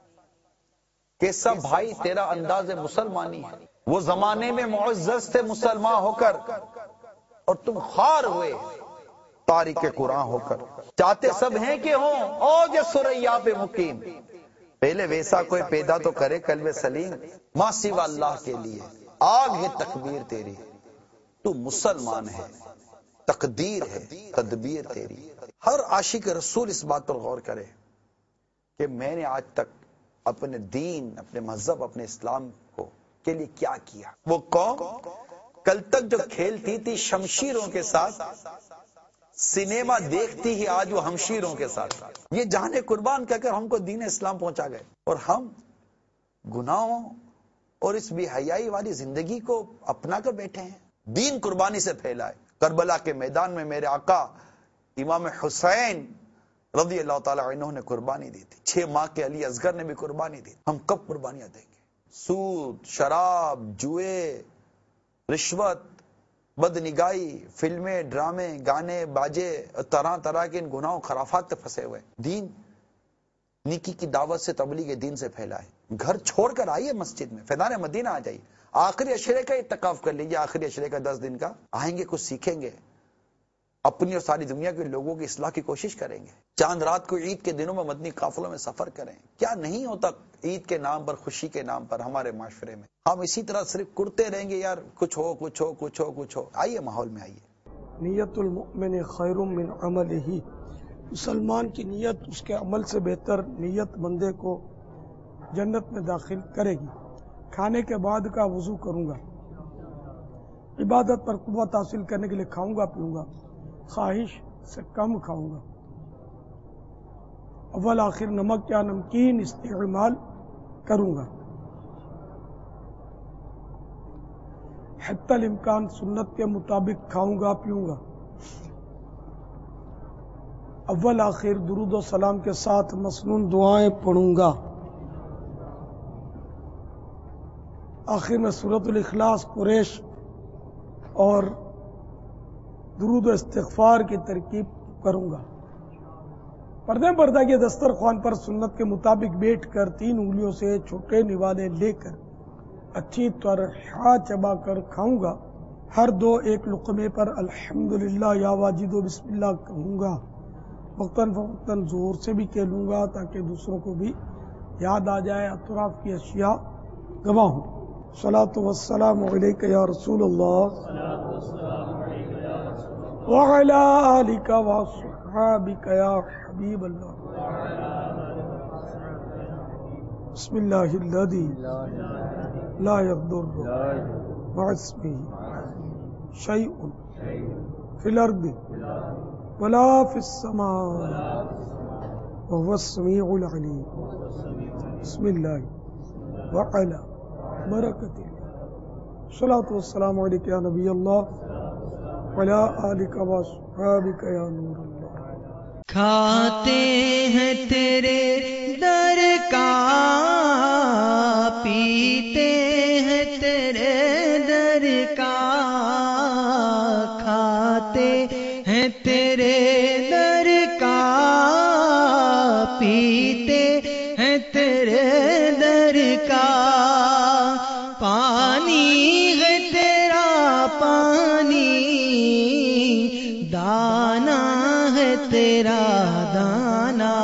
کیسا بھائی تیرا انداز مسلمانی ہے. وہ زمانے میں معزز تھے مسلمان ہو کر, اور تم خار ہوئے تاریخ قرآن ہو کر. چاہتے سب ہیں کہ ہوں اوج سریا پہ مقیم, پہلے ویسا کوئی پیدا تو کرے قلب سلیم. ماں سوا اللہ کے لیے آگ ہے تکبیر تیری, تو مسلمان ہے تقدیر ہے تدبیر تیری. ہر عاشق رسول اس بات پر غور کرے کہ میں نے آج تک اپنے دین, اپنے مذہب, اپنے اسلام کو کے لیے کیا کیا. وہ قوم کل تک جو کھیلتی تھی شمشیروں کے ساتھ, سنیما دیکھتی ہی آج وہ ہمشیروں کے ساتھ. یہ جان قربان کہہ کر ہم کو دین اسلام پہنچا گئے, اور ہم گناہوں اور اس بے حیائی والی زندگی کو اپنا کر بیٹھے ہیں. دین قربانی سے پھیلائے. کربلا کے میدان میں میرے آقا امام حسین رضی اللہ تعالی عنہ نے قربانی دی تھی. چھ ماہ کے علی اصغر نے بھی قربانی دی. ہم کب قربانیاں دیں گے؟ سود, شراب, جوئے, رشوت, بد نگاہی, فلمیں, ڈرامے, گانے, باجے, طرح طرح کے ان گناہوں خرافات پہ پھنسے ہوئے. دین نیکی کی دعوت سے, تبلیغ دین سے پھیلائے. گھر چھوڑ کر آئیے مسجد میں, فیضان مدینہ آ جائیے. آخری عشرے کا اتقاف کر لیجیے, آخری عشرے کا دس دن کا. آئیں گے, کچھ سیکھیں گے, اپنی اور ساری دنیا کے لوگوں کی اصلاح کی کوشش کریں گے. چاند رات کو عید کے دنوں میں مدنی قافلوں میں سفر کریں. کیا نہیں ہوتا عید کے نام پر, خوشی کے نام پر ہمارے معاشرے میں. ہم اسی طرح صرف کرتے رہیں گے یار, کچھ ہو کچھ ہو کچھ ہو کچھ ہو. آئیے ماحول میں آئیے. نیت المؤمن خیر من عملہ, مسلمان کی نیت اس کے عمل سے بہتر نیت بندے کو جنت میں داخل کرے گی. کھانے کے بعد کا وضو کروں گا. عبادت پر قوت حاصل کرنے کے لیے کھاؤں گا پیوں گا. خواہش سے کم کھاؤں گا. اول آخر نمک یا نمکین استعمال کروں گا. حتی الامکان سنت کے مطابق کھاؤں گا پیوں گا. اول آخر درود و سلام کے ساتھ مسنون دعائیں پڑھوں گا. آخر میں سورۃ الاخلاص، قریش اور درود و استغفار کی ترکیب کروں گا. پردے پردہ کے دسترخوان پر سنت کے مطابق بیٹھ کر تین انگلیوں سے چھوٹے نوالے لے کر اچھی طرح چبا کر کھاؤں گا. ہر دو ایک لقمے پر الحمدللہ یا واجد و بسم اللہ کہوں گا. وقتاً فوقتاً زور سے بھی کہہ لوں گا تاکہ دوسروں کو بھی یاد آ جائے. اطراف کی اشیاء گواہ ہوں. صلاۃ والسلام علیک یا رسول اللہ وعلی آلک واصحابک یا حبیب اللہ. بسم اللہ الذی لا یضر مع اسمہ شیء فی الارض ولا فی السماء وهو السمیع العلیم. بسم اللہ وعلی برکت اللہ. صلاۃ والسلام علیک یا نبی اللہ وعلی آلک واصحابک یا نور اللہ. کھاتے ہیں تیرے در کا، پیتے ہیں تیرے در کا، کھاتے ہیں تیرے در کا، پیتے ہیں تیرے در کا. پانی ہے تیرا پانی، دانا ہے تیرا دانا.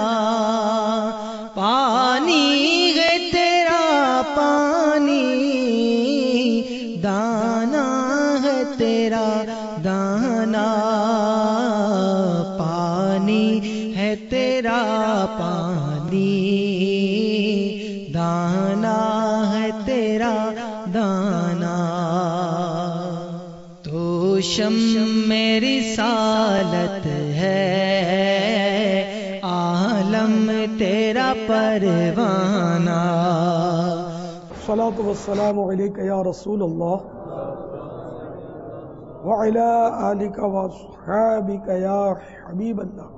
پانی ہے تیرا پانی، دانا ہے تیرا دانا. پانی ہے تیرا پانی، دانا ہے تیرا دانا. تو شمع رسالت ہے، عالم تیرا پروانہ. صلاۃ والسلام علیک یا رسول اللہ وعلی آلک واصحابک یا حبیب اللہ.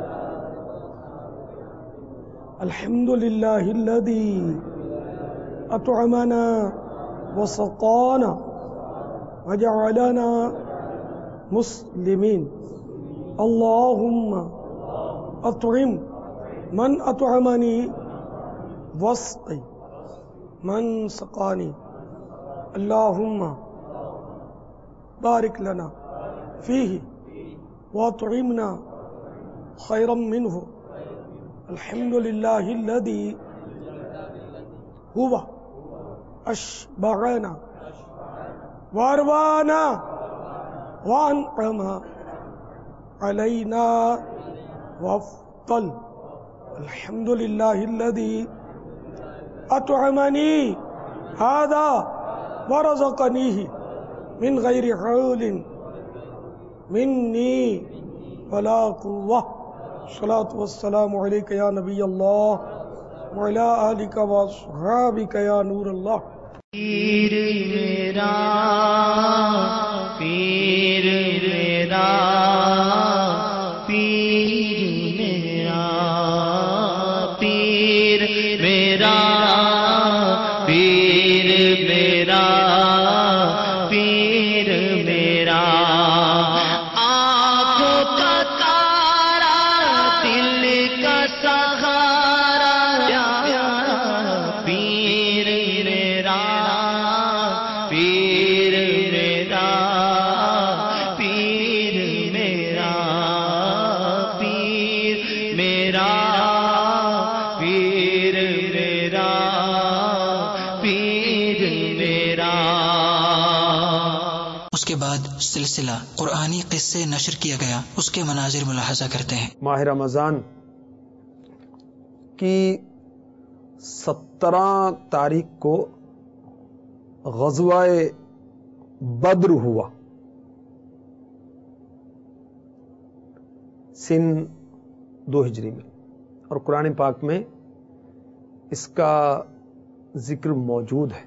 الحمد للہ الذی اطعمنا وسقانا وجعلنا مسلمین. اللہم اطعم من اطعمنی واسقی من سقانی. اللہم بارک لنا فیہ واطعمنا خیرا منہ. الحمد للہ الذی هو اشبعنا واروانا وانعم علینا وافضل. الحمد للہ الذی اطعمنی هذا ورزقنیہ من غیر حول منی ولا قوة. صلاۃ والسلام علیک یا نبی اللہ وعلی آلک واصحابک یا نور اللہ. پیر میرا پیر میرا پیر میرا پیر میرا پیر میرا پیر میرا. آنکھوں کا تارا، دل کا سہارا، پیر میرا پیر میرا پیر میرا پیر میرا پیر میرا پیر میرا. اس کے بعد سلسلہ قرآنی قصے نشر کیا گیا. اس کے مناظر ملاحظہ کرتے ہیں. ماہ رمضان کی سترہ تاریخ کو غزوہ بدر ہوا سن دو ہجری میں، اور قرآن پاک میں اس کا ذکر موجود ہے۔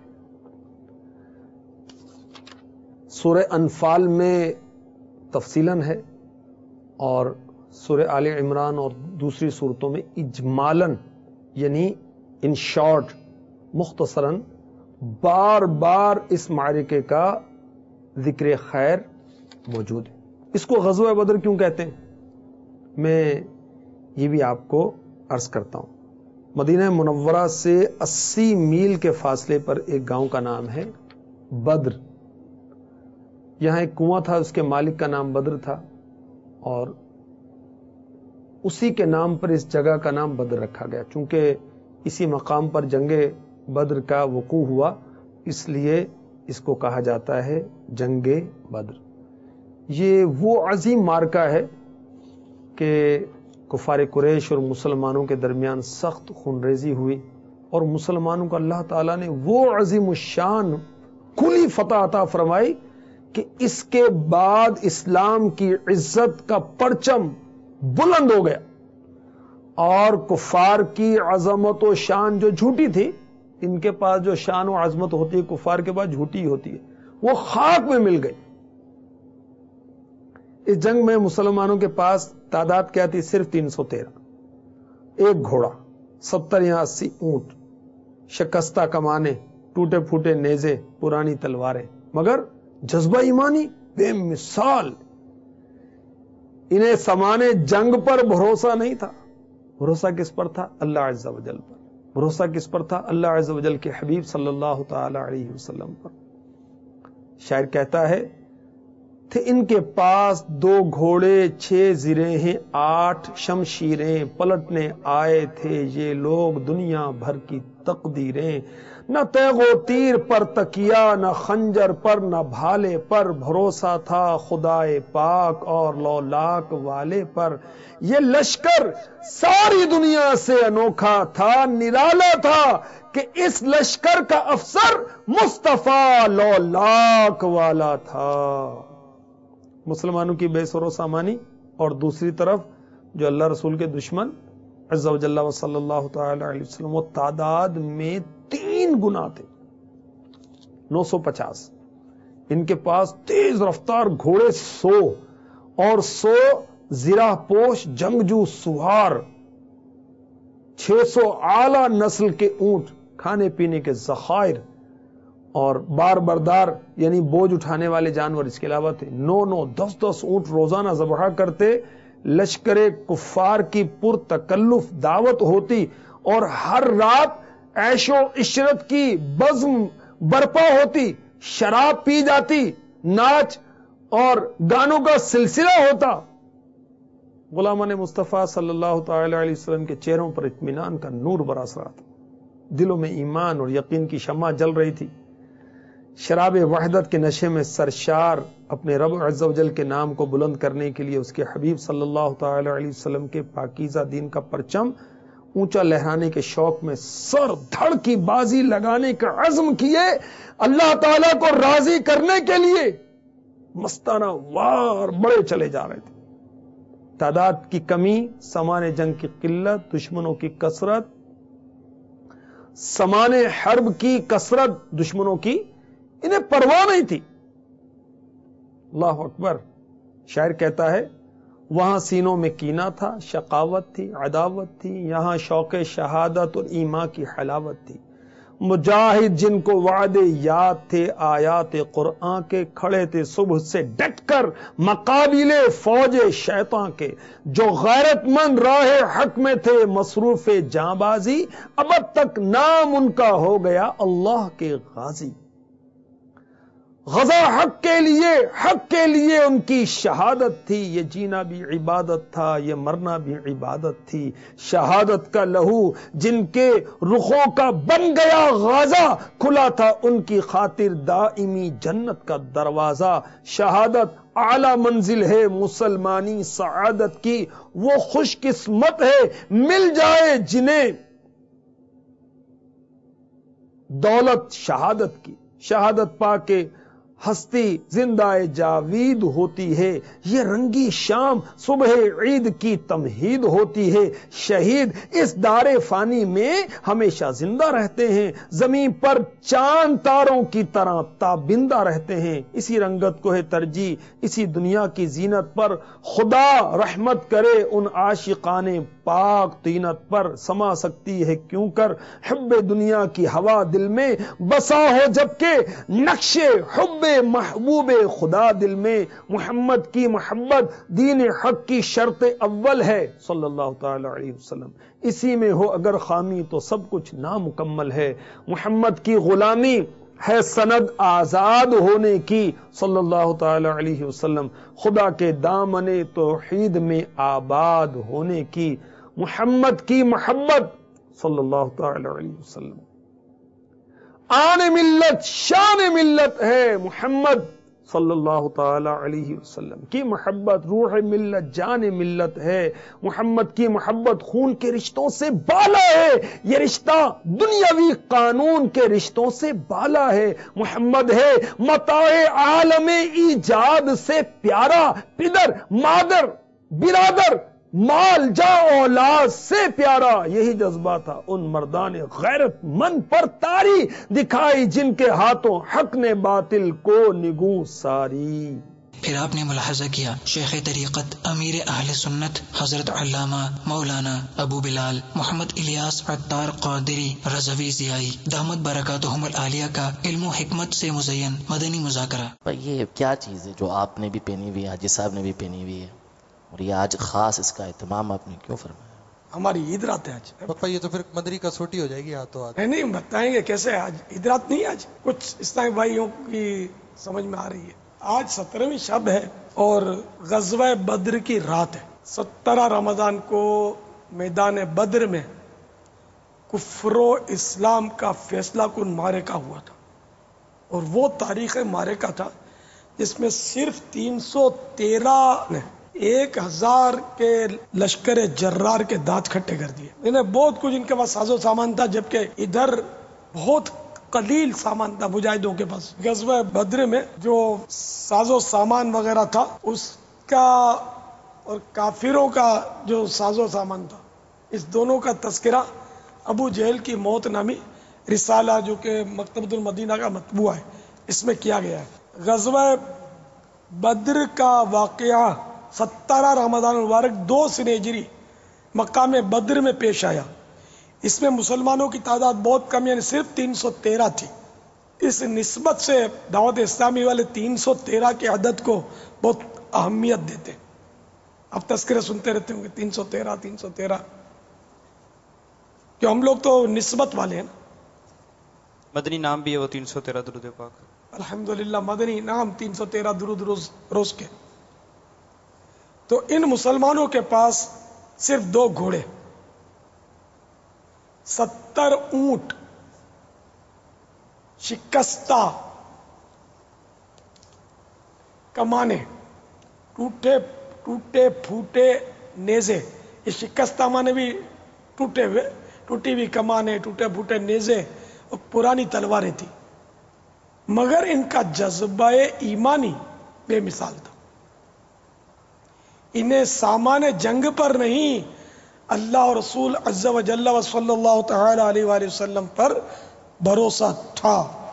سورہ انفال میں تفصیلاً ہے، اور سورہ آل عمران اور دوسری صورتوں میں اجمالاً یعنی ان شارٹ مختصراً بار بار اس معرکے کا ذکر خیر موجود ہے۔ اس کو غزوہ بدر کیوں کہتے ہیں میں یہ بھی آپ کو عرض کرتا ہوں۔ مدینہ منورہ سے اسی میل کے فاصلے پر ایک گاؤں کا نام ہے بدر۔ یہاں ایک کنواں تھا، اس کے مالک کا نام بدر تھا، اور اسی کے نام پر اس جگہ کا نام بدر رکھا گیا، چونکہ اسی مقام پر جنگ بدر کا وقوع ہوا، اس لیے اس کو کہا جاتا ہے جنگ بدر۔ یہ وہ عظیم مارکہ ہے کہ کفار قریش اور مسلمانوں کے درمیان سخت خونریزی ہوئی، اور مسلمانوں کو اللہ تعالیٰ نے وہ عظیم الشان کھلی فتح عطا فرمائی کہ اس کے بعد اسلام کی عزت کا پرچم بلند ہو گیا، اور کفار کی عظمت و شان جو جھوٹی تھی، ان کے پاس جو شان و عظمت ہوتی ہے کفار کے پاس جھوٹی ہوتی ہے، وہ خاک میں مل گئی۔ اس جنگ میں مسلمانوں کے پاس تعداد کیا تھی؟ صرف تین سو تیرہ، ایک گھوڑا، ستر یا اسی اونٹ، شکستہ کمانے، ٹوٹے پھوٹے نیزے، پرانی تلواریں، مگر جذبہ ایمانی بے مثال۔ انہیں سمانے جنگ پر بھروسہ نہیں تھا، بھروسہ کس پر تھا؟ اللہ عز و جل پر۔ بھروسہ کس پر تھا؟ اللہ عز و جل کے حبیب صلی اللہ تعالی علیہ وسلم پر۔ شاعر کہتا ہے تھے ان کے پاس دو گھوڑے، چھ زریں ہیں، آٹھ شمشیریں، پلٹنے آئے تھے یہ لوگ دنیا بھر کی تقدیریں۔ نہ تیغ و تیر پر تکیا، نہ خنجر پر، نہ بھالے پر، بھروسہ تھا خدائے پاک اور لولاک والے پر۔ یہ لشکر ساری دنیا سے انوکھا تھا، نرالا تھا کہ اس لشکر کا افسر مصطفیٰ لولاک والا تھا۔ مسلمانوں کی بے سر و سامانی، اور دوسری طرف جو اللہ رسول کے دشمن عز و جل و صلی اللہ تعالی علیہ وسلم، وہ تعداد میں تین گنا تھے، نو سو پچاس۔ ان کے پاس تیز رفتار گھوڑے سو، اور سو زرہ پوش جنگجو سوار، چھ سو اعلی نسل کے اونٹ، کھانے پینے کے ذخائر، اور بار بردار یعنی بوجھ اٹھانے والے جانور اس کے علاوہ تھے۔ نو نو دس دس اونٹ روزانہ ذبح کرتے، لشکر کفار کی پر تکلف دعوت ہوتی، اور ہر رات عیش و عشرت کی بزم برپا ہوتی، شراب پی جاتی، ناچ اور گانوں کا سلسلہ ہوتا۔ غلامان مصطفیٰ صلی اللہ تعالی علیہ وسلم کے چہروں پر اطمینان کا نور برس رہا تھا، دلوں میں ایمان اور یقین کی شمع جل رہی تھی۔ شراب وحدت کے نشے میں سرشار اپنے رب عز و جل کے نام کو بلند کرنے کے لیے اس کے حبیب صلی اللہ تعالی علیہ وسلم کے پاکیزہ دین کا پرچم اونچا لہرانے کے شوق میں سر دھڑ کی بازی لگانے کا عزم کیے، اللہ تعالیٰ کو راضی کرنے کے لیے مستانہ وار بڑے چلے جا رہے تھے۔ تعداد کی کمی، سامان جنگ کی قلت، دشمنوں کی کثرت، سامان حرب کی کثرت، دشمنوں کی انہیں پرواہ نہیں تھی۔ اللہ اکبر۔ شاعر کہتا ہے وہاں سینوں میں کینہ تھا، شقاوت تھی، عداوت تھی، یہاں شوق شہادت اور ایمان کی حلاوت تھی۔ مجاہد جن کو وعدے یاد تھے آیات قرآن کے، کھڑے تھے صبح سے ڈٹ کر مقابلے فوج شیطان کے، جو غیرت مند راہ حق میں تھے مصروف جاں بازی، اب تک نام ان کا ہو گیا اللہ کے غازی۔ غزہ حق کے لیے، حق کے لیے ان کی شہادت تھی، یہ جینا بھی عبادت تھا، یہ مرنا بھی عبادت تھی۔ شہادت کا لہو جن کے رخوں کا بن گیا غازہ، کھلا تھا ان کی خاطر دائمی جنت کا دروازہ۔ شہادت اعلی منزل ہے مسلمانی سعادت کی، وہ خوش قسمت ہے مل جائے جنہیں دولت شہادت کی۔ शहादत पा के हस्ती जिंदाए जावीद होती है। ये रंगी शाम सुबह ईद की तमहीद होती है। शहीद इस दारे फानी में हमेशा जिंदा रहते हैं, जमीन पर चांद तारों की तरह ताबिंदा रहते हैं। इसी रंगत को है तरजीह, इसी दुनिया की जीनत पर खुदा रहमत करे उन आशिकाने पाक तीनत पर। समा सकती है क्यों कर हुब्बे दुनिया की हवा दिल में, बसा हो जबकि नक्शे हुब्बे महबूबे खुदा दिल में। मोहम्मद की मोहब्बत दीन हक की शर्त अव्वल है सल्लल्लाहु ताला अलैहि वसल्लम। इसी में हो अगर खामी तो सब कुछ नामुकम्मल है। मोहम्मद की गुलामी है सनद आजाद होने की सल्लल्लाहु ताला अलैहि वसल्लम। खुदा के दामने तौहीद में आबाद होने की। मोहम्मद की मोहब्बत सल्लल्लाहु ताला अलैहि वसल्लम आन मिल्लत शान मिल्लत है। मोहम्मद सल्लल्लाहु ताला अलैहि वसल्लम की मोहब्बत रूह मिल्लत जान मिल्लत है। मोहम्मद की मोहब्बत खून के रिश्तों से बाला है। ये रिश्ता दुनियावी कानून के रिश्तों से बाला है। मोहम्मद है मताए आलमे ईजाद से प्यारा, पिदर मादर बिरादर माल जा औलाद से प्यारा। यही जज्बा था उन मर्दान गैरत मन पर तारी दिखाई, जिनके हाथों हक ने बातिल को निगू सारी। फिर आपने मुलाहजा किया शेख तरीक़त अमीर अहले सुन्नत हजरत अल्लामा मौलाना अबू बिलाल मोहम्मद इलियास अत्तार क़ादिरी रज़वी ज़ियाई दामत बरकातुहुमुल आलिया का इल्म हिकमत से मुज़य्यन मदनी मुज़ाकरा। भाई ये क्या चीज़ है जो आपने भी पहनी हुई है, हाजी साहब ने भी पहनी हुई है, और ये आज खास इसका एहतमाम आपने क्यों फरमाया? हमारी ईद रात है आज। पापा ये तो फिर मदरी का सोटी हो जाएगी हाथों हाथ। नहीं नहीं बताएंगे कैसे, आज ईद रात नहीं, आज कुछ इस्लामी भाइयों की समझ में आ रही है। आज सत्रहवीं शब है और गज़वा बद्र की रात है। सत्रह रमजान को मैदान बद्र में कुफ्रो इस्लाम का फैसला कुन मारेका हुआ था, और वो तारीख मारेका था जिसमें सिर्फ तीन सौ तेरह ने एक हजार के लश्कर जर्रार के दांत खट्टे कर दिए। इन्हें बहुत कुछ इनके पास साजो सामान था, जबकि इधर बहुत कलील सामान था मुजाहिदों के पास। गज़वा बद्र में जो साजो सामान वगैरह था उसका और काफिरों का जो साजो सामान था, इस दोनों का तस्करा अबू जहल की मौत नामी रिसाला जो कि मकतबतुल मदीना का मतबूआ है, इसमें किया गया है। गज़वा बद्र का वाक़या सत्रह रमज़ान मुबारक दो सिनेजरी मकाम बद्र में पेश आया। इसमें मुसलमानों की तादाद बहुत कम, यानी सिर्फ तीन सौ तेरह थी। इस निस्बत से दावत इस्लामी वाले तीन सौ तेरह के अदद को बहुत अहमियत देते। अब तस्करे सुनते रहते होंगे तीन सौ तेरह तीन सौ तेरह, क्यों हम लोग तो निस्बत वाले हैं ना। मदनी नाम भी है वो तीन सौ तेरह दुरूद पाक। अल्हम्दुलिल्लाह मदनी नाम तीन सौ तेरह दुरूद रोज रोज के। तो इन मुसलमानों के पास सिर्फ दो घोड़े, सत्तर ऊंट, शिकस्ता कमाने, टूटे टूटे फूटे नेजे। ये शिकस्ता माने भी टूटे हुए, टूटी हुई कमाने, टूटे फूटे नेजे और पुरानी तलवारें थी, मगर इनका जज्बा ईमानी बेमिसाल था। इन्हें सामान्य जंग पर नहीं, अल्लाह और रसूल अज़्ज़ा व जल्ला व सल्लल्लाहु तआला अलैहि वसल्लम पर भरोसा था।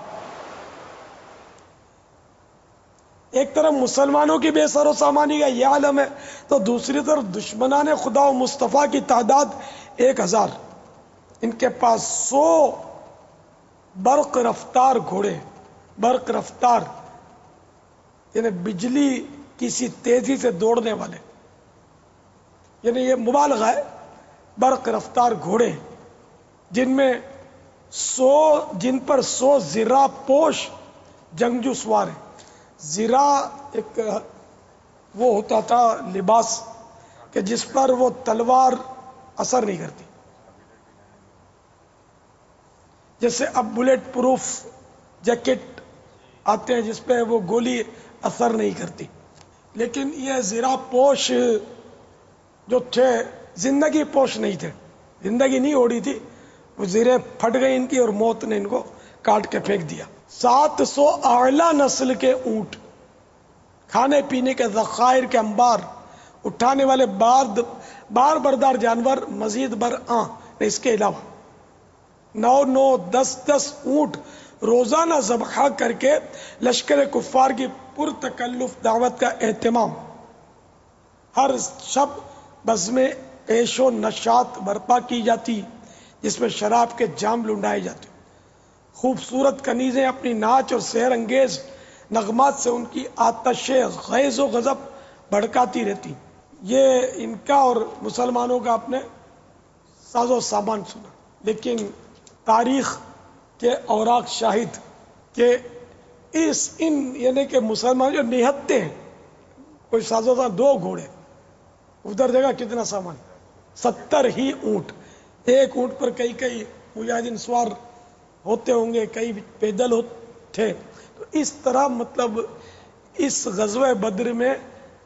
एक तरफ मुसलमानों की बेसरो सामानी का यह आलम है, तो दूसरी तरफ दुश्मनाने खुदा और मुस्तफ़ा की तादाद एक हजार। इनके पास सौ बर्क रफ्तार घोड़े, बर्क रफ्तार यानी बिजली किसी तेजी से दौड़ने वाले, यानी ये मुबालगा है, बर्क रफ्तार घोड़े जिनमें सौ जिन पर सौ जिरा पोश जंगजू सवार है। जिरा एक वो होता था लिबास कि जिस पर वो तलवार असर नहीं करती, जैसे अब बुलेट प्रूफ जैकेट आते हैं जिस पे वो गोली असर नहीं करती, लेकिन ये जिरा पोश जो थे जिंदगी पोश नहीं थे, जिंदगी नहीं ओढ़ी थी, वो जीरे फट गई इनकी और मौत ने इनको काट के फेंक दिया। सात सौ आला नस्ल के ऊंट, खाने पीने के ज़खायर के अंबार, उठाने वाले बार बार बरदार जानवर, मजीद बर आ इसके अलावा नौ नौ दस दस ऊंट रोजाना ज़बह करके लश्कर कुफ्फार की पुरतकल्लुफ दावत का एहतमाम। हर शब बज़्म ऐशो नशात बर्पा की जाती, जिसमें शराब के जाम लुटाए जाते। खूबसूरत कनीजें अपनी नाच और सेहर अंगेज नगमात से उनकी आतश गैज़ व गज़ब भड़काती रहती। ये इनका और मुसलमानों का अपने साजो सामान सुना, लेकिन तारीख के औराक शाहिद के इस इन यानी कि मुसलमान जो निहत्ते हैं, कोई साजो सामान, दो घोड़े, उधर जगह कितना सामान, सत्तर ही ऊंट, एक ऊंट पर कई कई मुजाहिदीन सवार होते होंगे, कई पैदल होते। तो इस तरह मतलब इस गज़वे बद्र में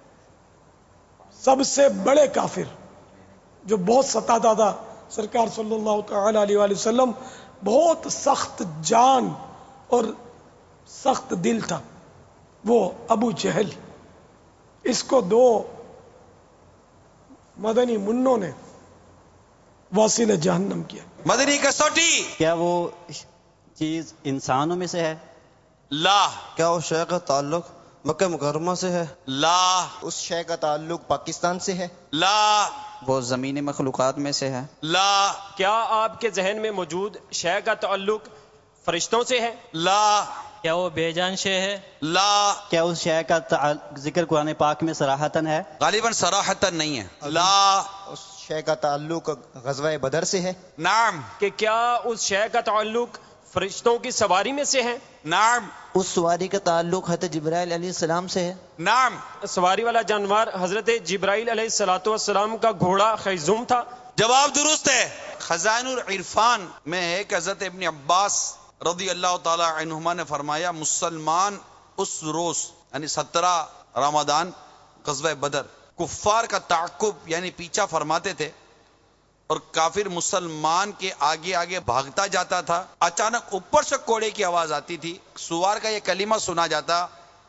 सबसे बड़े काफिर जो बहुत सताता था सरकार सल्लल्लाहु तआला अलैहि वसल्लम, बहुत सख्त जान और सख्त दिल था, वो अबू जहल। इसको दो मदनी मुन्नों ने वासिल जहन्नम किया। मदनी कसौटी, क्या वो चीज इंसानों में से है? ला। क्या उस शय का ताल्लुक मक्का मुकर्रमा से है? ला। उस शय का ताल्लुक पाकिस्तान से है? ला। वो ज़मीनी मखलूक़ात में से है? ला। क्या आपके जहन में मौजूद शय का ताल्लुक फरिश्तों से है? ला। क्या वो बेजान शय है? ला। क्या उस शय का जिक्र कुरान पाक में सराहतन है? गालिबन सराहतन नहीं है। ला। उस शय का ताल्लुक ग़ज़वा बदर से है? नाम। कि क्या उस शय का ताल्लुक फरिश्तों की सवारी में से है? नाम। उस सवारी का ताल्लुक हज़रत जिब्राइल अलैहिस्सलाम से है? नाम। सवारी वाला जानवर हजरत जिब्राइल अलैहिस्सलाम का घोड़ा खैजुम था। जवाब दुरुस्त है। खजानुल इरफान में एक हजरत इब्न अब्बास रज़ी अल्लाह ताला अन्हुमा ने फरमाया, मुसलमान उस रोज यानी सत्रह रमजान ग़ज़वा बदर कुफ्फार का ताक़ुब यानी पीछा फरमाते थे और काफिर मुसलमान के आगे आगे भागता जाता था। अचानक ऊपर से कोड़े की आवाज आती थी, सुवार का ये कलीमा सुना जाता,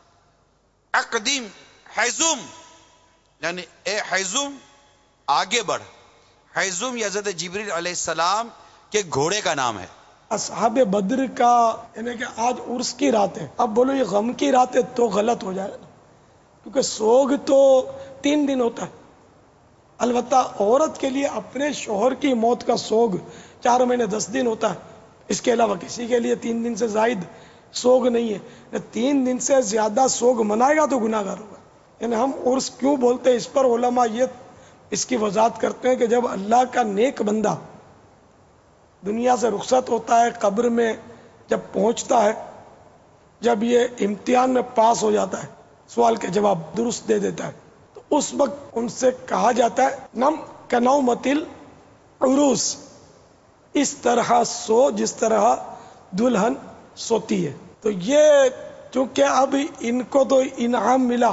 अक़दीम हैजुम, यानी ए हैजुम आगे बढ़। हैजुम हज़रत जिब्रील अलैहिस्सलाम के घोड़े का नाम है। असहाबे बद्र का यानी कि आज उर्स की रात है, अब बोलो ये गम की रात है तो गलत हो जाएगा, क्योंकि सोग तो तीन दिन होता है। अलबत्ता औरत के लिए अपने शोहर की मौत का सोग चार महीने दस दिन होता है, इसके अलावा किसी के लिए तीन दिन से जायद सोग नहीं है। तीन दिन से ज्यादा सोग मनाएगा तो गुनाहगार होगा। यानी हम उर्स क्यों बोलते हैं, इस पर उलमा ये इसकी वजाहत करते हैं कि जब अल्लाह का नेक बंदा दुनिया से रुखसत होता है, कब्र में जब पहुंचता है, जब ये इम्तिहान में पास हो जाता है, सवाल के जवाब दुरुस्त दे देता है, तो उस वक्त उनसे कहा जाता है नम कनौमतिल उरूस, इस तरह सो जिस तरह दुल्हन सोती है। तो ये चूंकि अब इनको तो इनाम मिला,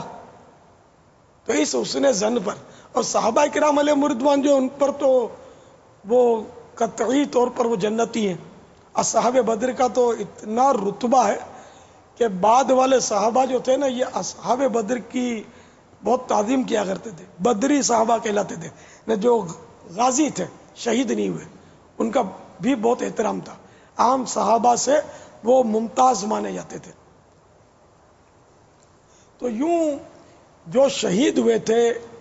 तो इस उसने जन पर और साहबा किराम अलैहि मुर्दवान जो उन पर तो वो कतई तौर पर वो जन्नती हैं। असहाबे बद्र का तो इतना रुतबा है कि बाद वाले साहबा जो थे ना, ये असहाबे बद्र की बहुत ताज़ीम किया करते थे, बदरी साहबा कहलाते थे न, जो गाजी थे शहीद नहीं हुए उनका भी बहुत एहतराम था। आम साहबा से वो मुमताज माने जाते थे। तो यूं जो शहीद हुए थे,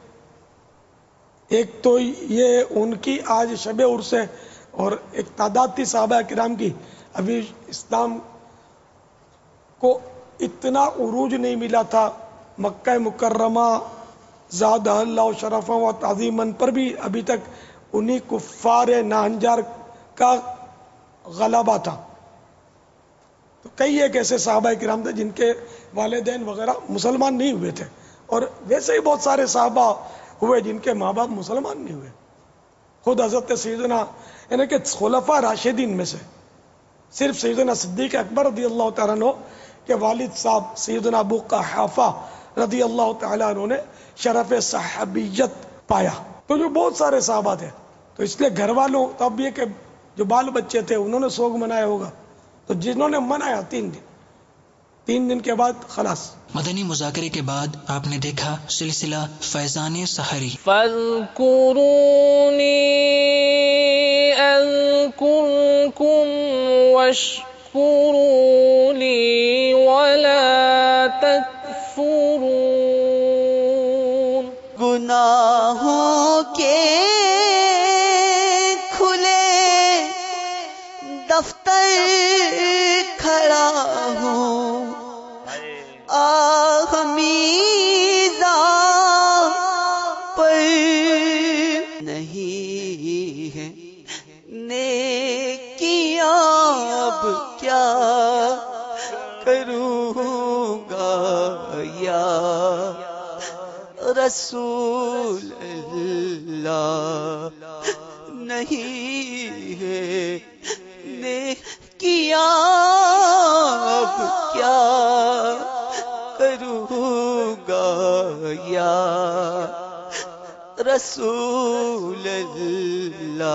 एक तो ये उनकी आज शब उर्स है और एक तादाद थी साहबा किराम की। अभी इस्लाम को इतना उरूज नहीं मिला था, मक्का मुकर्रमा ज़ाद अल्लाह शरफ़ा व ताज़ीमन पर भी अभी तक उन्हीं कुफ्फार नाहंजार का गलबा था। तो कई एक ऐसे साहबा किराम थे जिनके वालिदैन वगैरह मुसलमान नहीं हुए थे, और वैसे ही बहुत सारे साहबा हुए जिनके माँ बाप मुसलमान नहीं हुए। खुद हजरत सैयदना यानी कि खुलफा राशिदीन में से सिर्फ सैयदना सिद्दीक अकबर रज़ी अल्लाह तआला अन्हु के वालिद साहब सैयदना अबू क़हाफ़ा रज़ी अल्लाह तआला अन्हु ने शरफ़ सहाबियत पाया। तो जो बहुत सारे साहबा थे, तो इसलिए घर वालों तब ये कि जो बाल बच्चे थे उन्होंने सोग मनाया होगा, तो जिन्होंने मनाया तीन दिन, تین دن کے بعد خلاص. مدنی مذاکرے کے بعد آپ نے دیکھا سلسلہ فیضان سحری. فاذکرونی اذکرکم واشکروا لی ولا تکفرون. گناہوں کے کھلے دفتر کھڑا ہوں آہ میزاں پر نہیں ہے نیکیاں اب کیا کروں گا یا رسول اللہ. نہیں ہے نیکیاں اب کیا کروں گا یا رسول اللہ.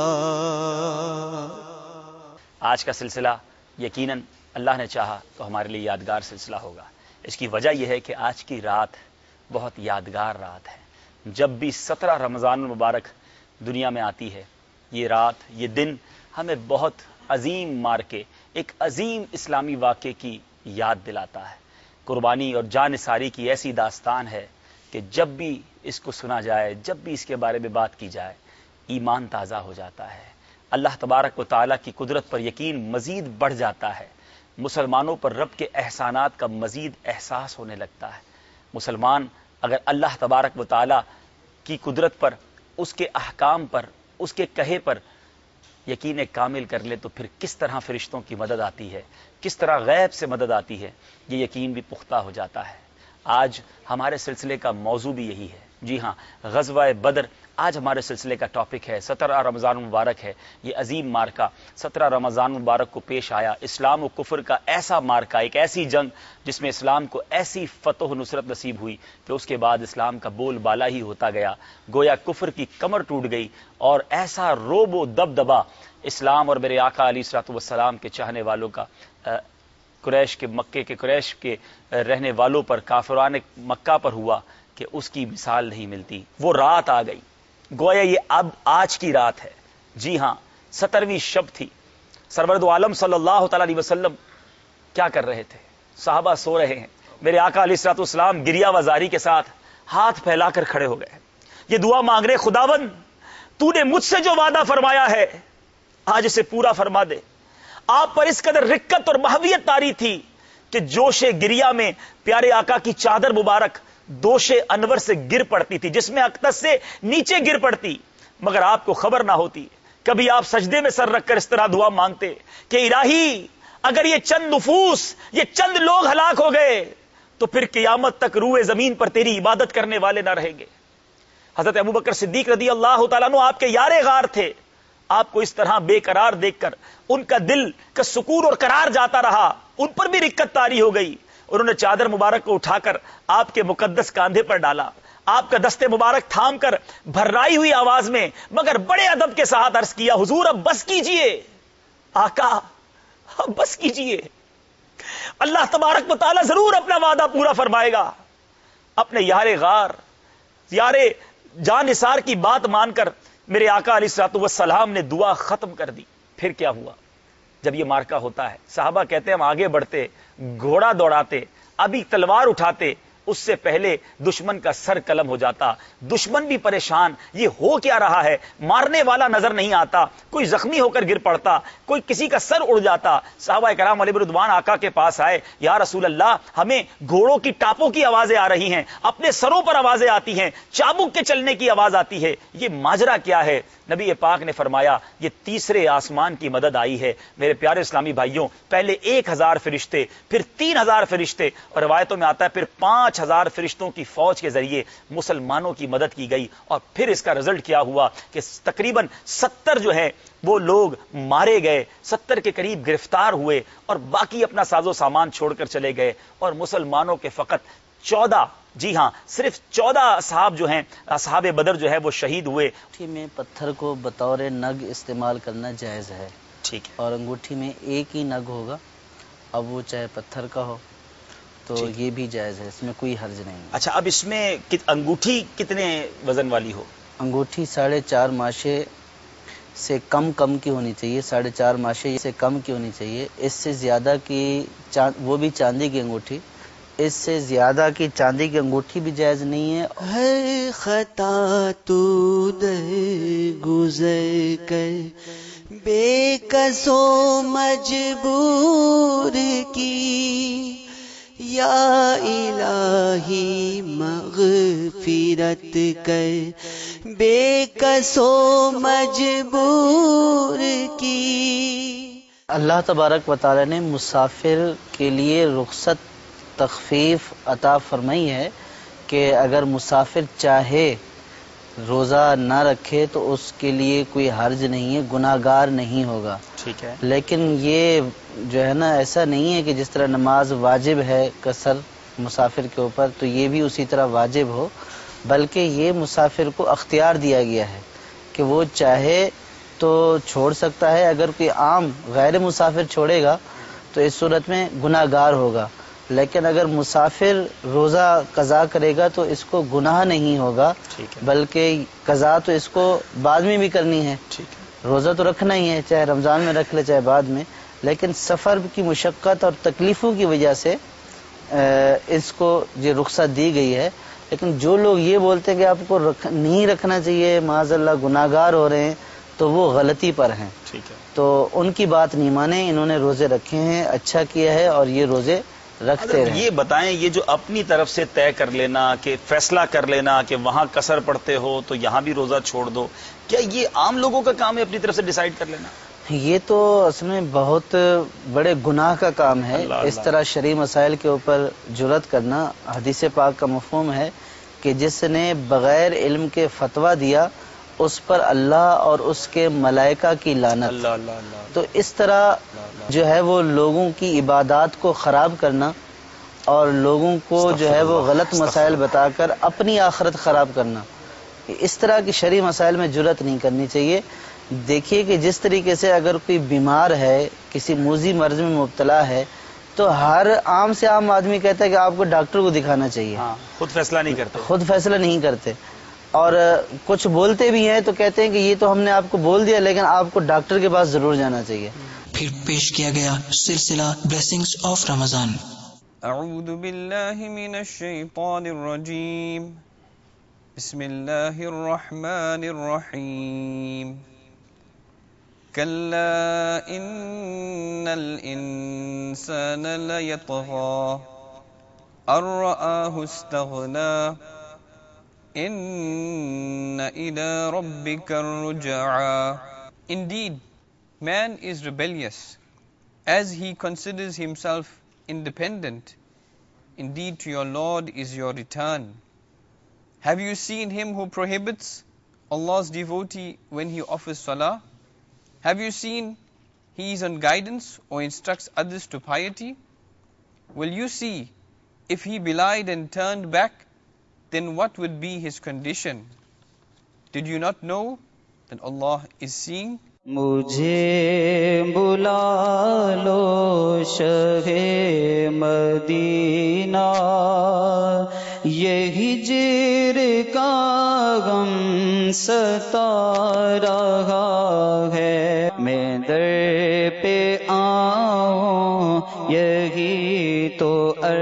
آج کا سلسلہ یقیناً اللہ نے چاہا تو ہمارے لیے یادگار سلسلہ ہوگا. اس کی وجہ یہ ہے کہ آج کی رات بہت یادگار رات ہے. جب بھی سترہ رمضان المبارک دنیا میں آتی ہے، یہ رات، یہ دن ہمیں بہت عظیم مارکے، ایک عظیم اسلامی واقعے کی یاد دلاتا ہے. قربانی اور جان نثاری کی ایسی داستان ہے کہ جب بھی اس کو سنا جائے، جب بھی اس کے بارے میں بات کی جائے، ایمان تازہ ہو جاتا ہے. اللہ تبارک و تعالیٰ کی قدرت پر یقین مزید بڑھ جاتا ہے. مسلمانوں پر رب کے احسانات کا مزید احساس ہونے لگتا ہے. مسلمان اگر اللہ تبارک و تعالیٰ کی قدرت پر، اس کے احکام پر، اس کے کہے پر یقین کامل کر لے تو پھر کس طرح فرشتوں کی مدد آتی ہے، کس طرح غیب سے مدد آتی ہے، یہ یقین بھی پختہ ہو جاتا ہے. آج ہمارے سلسلے کا موضوع بھی یہی ہے. جی ہاں، غزوہ بدر آج ہمارے سلسلے کا ٹاپک ہے. سترہ رمضان مبارک ہے، یہ عظیم مارکہ سترہ رمضان مبارک کو پیش آیا. اسلام و کفر کا ایسا مارکہ، ایک ایسی جنگ جس میں اسلام کو ایسی فتح و نصرت نصیب ہوئی کہ اس کے بعد اسلام کا بول بالا ہی ہوتا گیا. گویا کفر کی کمر ٹوٹ گئی اور ایسا روب و دبدبا اسلام اور میرے آقا علیہ الصلوۃ والسلام کے چاہنے والوں کا قریش کے، مکے کے قریش کے رہنے والوں پر، کافران مکہ پر ہوا کہ اس کی مثال نہیں ملتی. وہ رات آ گئی، گویا یہ اب آج کی رات ہے. جی ہاں، سترویں شب تھی. سرور دو عالم صلی اللہ تعالی علیہ وسلم کیا کر رہے تھے؟ صحابہ سو رہے ہیں. میرے آقا علیہ الصلوۃ والسلام گریہ وزاری کے ساتھ ہاتھ پھیلا کر کھڑے ہو گئے. یہ دعا مانگ رہے، خداوند تو نے مجھ سے جو وعدہ فرمایا ہے آج اسے پورا فرما دے. آپ پر اس قدر رکت اور محویت طاری تھی کہ جوش گریہ میں پیارے آقا کی چادر مبارک دوش انور سے گر پڑتی تھی، جس میں اقدس سے نیچے گر پڑتی، مگر آپ کو خبر نہ ہوتی. کبھی آپ سجدے میں سر رکھ کر اس طرح دعا مانگتے کہ الہی اگر یہ چند نفوس، یہ چند لوگ ہلاک ہو گئے تو پھر قیامت تک روئے زمین پر تیری عبادت کرنے والے نہ رہیں گے. حضرت ابوبکر صدیق رضی اللہ تعالیٰ عنہ آپ کے یار غار تھے. آپ کو اس طرح بے قرار دیکھ کر ان کا دل کا سکون اور قرار جاتا رہا. ان پر بھی رکت طاری ہو گئی. انہوں نے چادر مبارک کو اٹھا کر آپ کے مقدس کاندھے پر ڈالا، آپ کا دستے مبارک تھام کر بھررائی ہوئی آواز میں مگر بڑے ادب کے ساتھ عرض کیا، حضور اب بس کیجئے، آقا اب بس کیجئے، اللہ تبارک و تعالی ضرور اپنا وعدہ پورا فرمائے گا. اپنے یار غار، یار جان نثار کی بات مان کر میرے آقا علیہ الصلوۃ والسلام نے دعا ختم کر دی. پھر کیا ہوا؟ جب یہ مارکا ہوتا ہے، صحابہ کہتے ہیں ہم آگے بڑھتے، گھوڑا دوڑاتے، ابھی تلوار اٹھاتے، اس سے پہلے دشمن کا سر قلم ہو جاتا. دشمن بھی پریشان، یہ ہو کیا رہا ہے، مارنے والا نظر نہیں آتا، کوئی زخمی ہو کر گر پڑتا، کوئی کسی کا سر اڑ جاتا. صحابہ کرام علیہ رضوان آقا کے پاس آئے، یا رسول اللہ ہمیں گھوڑوں کی ٹاپوں کی آوازیں آ رہی ہیں، اپنے سروں پر آوازیں آتی ہیں، چابک کے چلنے کی آواز آتی ہے، یہ ماجرا کیا ہے؟ نبی پاک نے فرمایا یہ تیسرے آسمان کی مدد آئی ہے. میرے پیارے اسلامی بھائیوں، پہلے ایک ہزار فرشتے، پھر تین ہزار فرشتے، اور روایتوں میں آتا ہے پھر پانچ ہزار فرشتوں کی فوج کے ذریعے مسلمانوں کی مدد کی گئی. اور پھر اس کا رزلٹ کیا ہوا کہ تقریباً ستر جو ہے وہ لوگ مارے گئے، ستر کے قریب گرفتار ہوئے، اور باقی اپنا ساز و سامان چھوڑ کر چلے گئے، اور مسلمانوں کے فقط چودہ، جی ہاں صرف چودہ اصحاب جو ہیں، اصحاب بدر جو ہے وہ شہید ہوئے. انگوٹھی میں پتھر کو بطور نگ استعمال کرنا جائز ہے، ٹھیک ہے، اور انگوٹھی میں ایک ہی نگ ہوگا، اب وہ چاہے پتھر کا ہو تو یہ بھی جائز ہے، اس میں کوئی حرج نہیں۔ اچھا، اب اس میں انگوٹھی کتنے وزن والی ہو؟ انگوٹھی ساڑھے چار ماشے سے کم کم کی ہونی چاہیے، ساڑھے چار ماشے سے کم کی ہونی چاہیے۔ اس سے زیادہ کی وہ بھی چاندی کی انگوٹھی، اس سے زیادہ کی چاندی کی انگوٹھی بھی جائز نہیں ہے۔ ہر خطا تو در گزر کر بے کس و مجبور کی، یا الہی مغفرت کر بے کس و مجبور کی۔ اللہ تبارک و تعالی نے مسافر کے لیے رخصت تخفیف عطا فرمائی ہے کہ اگر مسافر چاہے روزہ نہ رکھے تو اس کے لیے کوئی حرج نہیں ہے، گناہ گار نہیں ہوگا۔ ٹھیک ہے، لیکن یہ جو ہے نا ایسا نہیں ہے کہ جس طرح نماز واجب ہے قصر مسافر کے اوپر تو یہ بھی اسی طرح واجب ہو، بلکہ یہ مسافر کو اختیار دیا گیا ہے کہ وہ چاہے تو چھوڑ سکتا ہے۔ اگر کوئی عام غیر مسافر چھوڑے گا تو اس صورت میں گناہ گار ہوگا، لیکن اگر مسافر روزہ قضا کرے گا تو اس کو گناہ نہیں ہوگا، بلکہ قضا تو اس کو بعد میں بھی کرنی ہے۔ روزہ تو رکھنا ہی ہے، چاہے رمضان میں رکھ لے چاہے بعد میں، لیکن سفر کی مشقت اور تکلیفوں کی وجہ سے اس کو یہ رخصت دی گئی ہے۔ لیکن جو لوگ یہ بولتے ہیں کہ آپ کو رکھ نہیں رکھنا چاہیے، معاذ اللہ گناہ گار ہو رہے ہیں، تو وہ غلطی پر ہیں۔ تو ان کی بات نہیں مانیں، انہوں نے روزے رکھے ہیں، اچھا کیا ہے، اور یہ روزے رکھتے رہیں۔ یہ بتائیں، یہ جو اپنی طرف سے طے کر لینا کہ فیصلہ کر لینا کہ وہاں قصر پڑتے ہو تو یہاں بھی روزہ چھوڑ دو، کیا یہ عام لوگوں کا کام ہے اپنی طرف سے ڈیسائیڈ کر لینا؟ یہ تو اصل میں بہت بڑے گناہ کا کام ہے، اللہ اس اللہ طرح شرعی مسائل کے اوپر جرأت کرنا۔ حدیث پاک کا مفہوم ہے کہ جس نے بغیر علم کے فتویٰ دیا اس پر اللہ اور اس کے ملائکہ کی لعنت۔ اللہ اللہ اللہ۔ تو اس طرح جو ہے وہ لوگوں کی عبادات کو خراب کرنا اور لوگوں کو جو ہے وہ غلط مسائل بتا کر اپنی آخرت خراب کرنا، اس طرح کی شرعی مسائل میں جرأت نہیں کرنی چاہیے۔ دیکھیے کہ جس طریقے سے اگر کوئی بیمار ہے، کسی موذی مرض میں مبتلا ہے، تو ہر عام سے عام آدمی کہتا ہے کہ آپ کو ڈاکٹر کو دکھانا چاہیے، خود فیصلہ نہیں کرتے، خود فیصلہ نہیں کرتے، اور کچھ بولتے بھی ہیں تو کہتے ہیں کہ یہ تو ہم نے آپ کو بول دیا لیکن آپ کو ڈاکٹر کے پاس ضرور جانا چاہیے۔ پھر پیش کیا گیا سلسلہ بلیسنگز آف رمضان۔ اعوذ باللہ من الشیطان الرجیم، بسم اللہ الرحمن الرحیم، کلا ان الانسان لیطغی ان رآہ استغنی ان الی ربک الرجعی۔ Indeed, man is rebellious as he considers himself independent. Indeed, to your Lord is your return. Have you seen him who prohibits Allah's devotee when he offers salah? Have you seen he is on guidance or instructs others to piety? Will you see if he belied and turned back, then what would be his condition? Did you not know that Allah is seeing? مجھے بلا لو شہ مدینہ، یہ ہجر کا غم ستا رہا ہے، میں در پہ آؤں یہی تو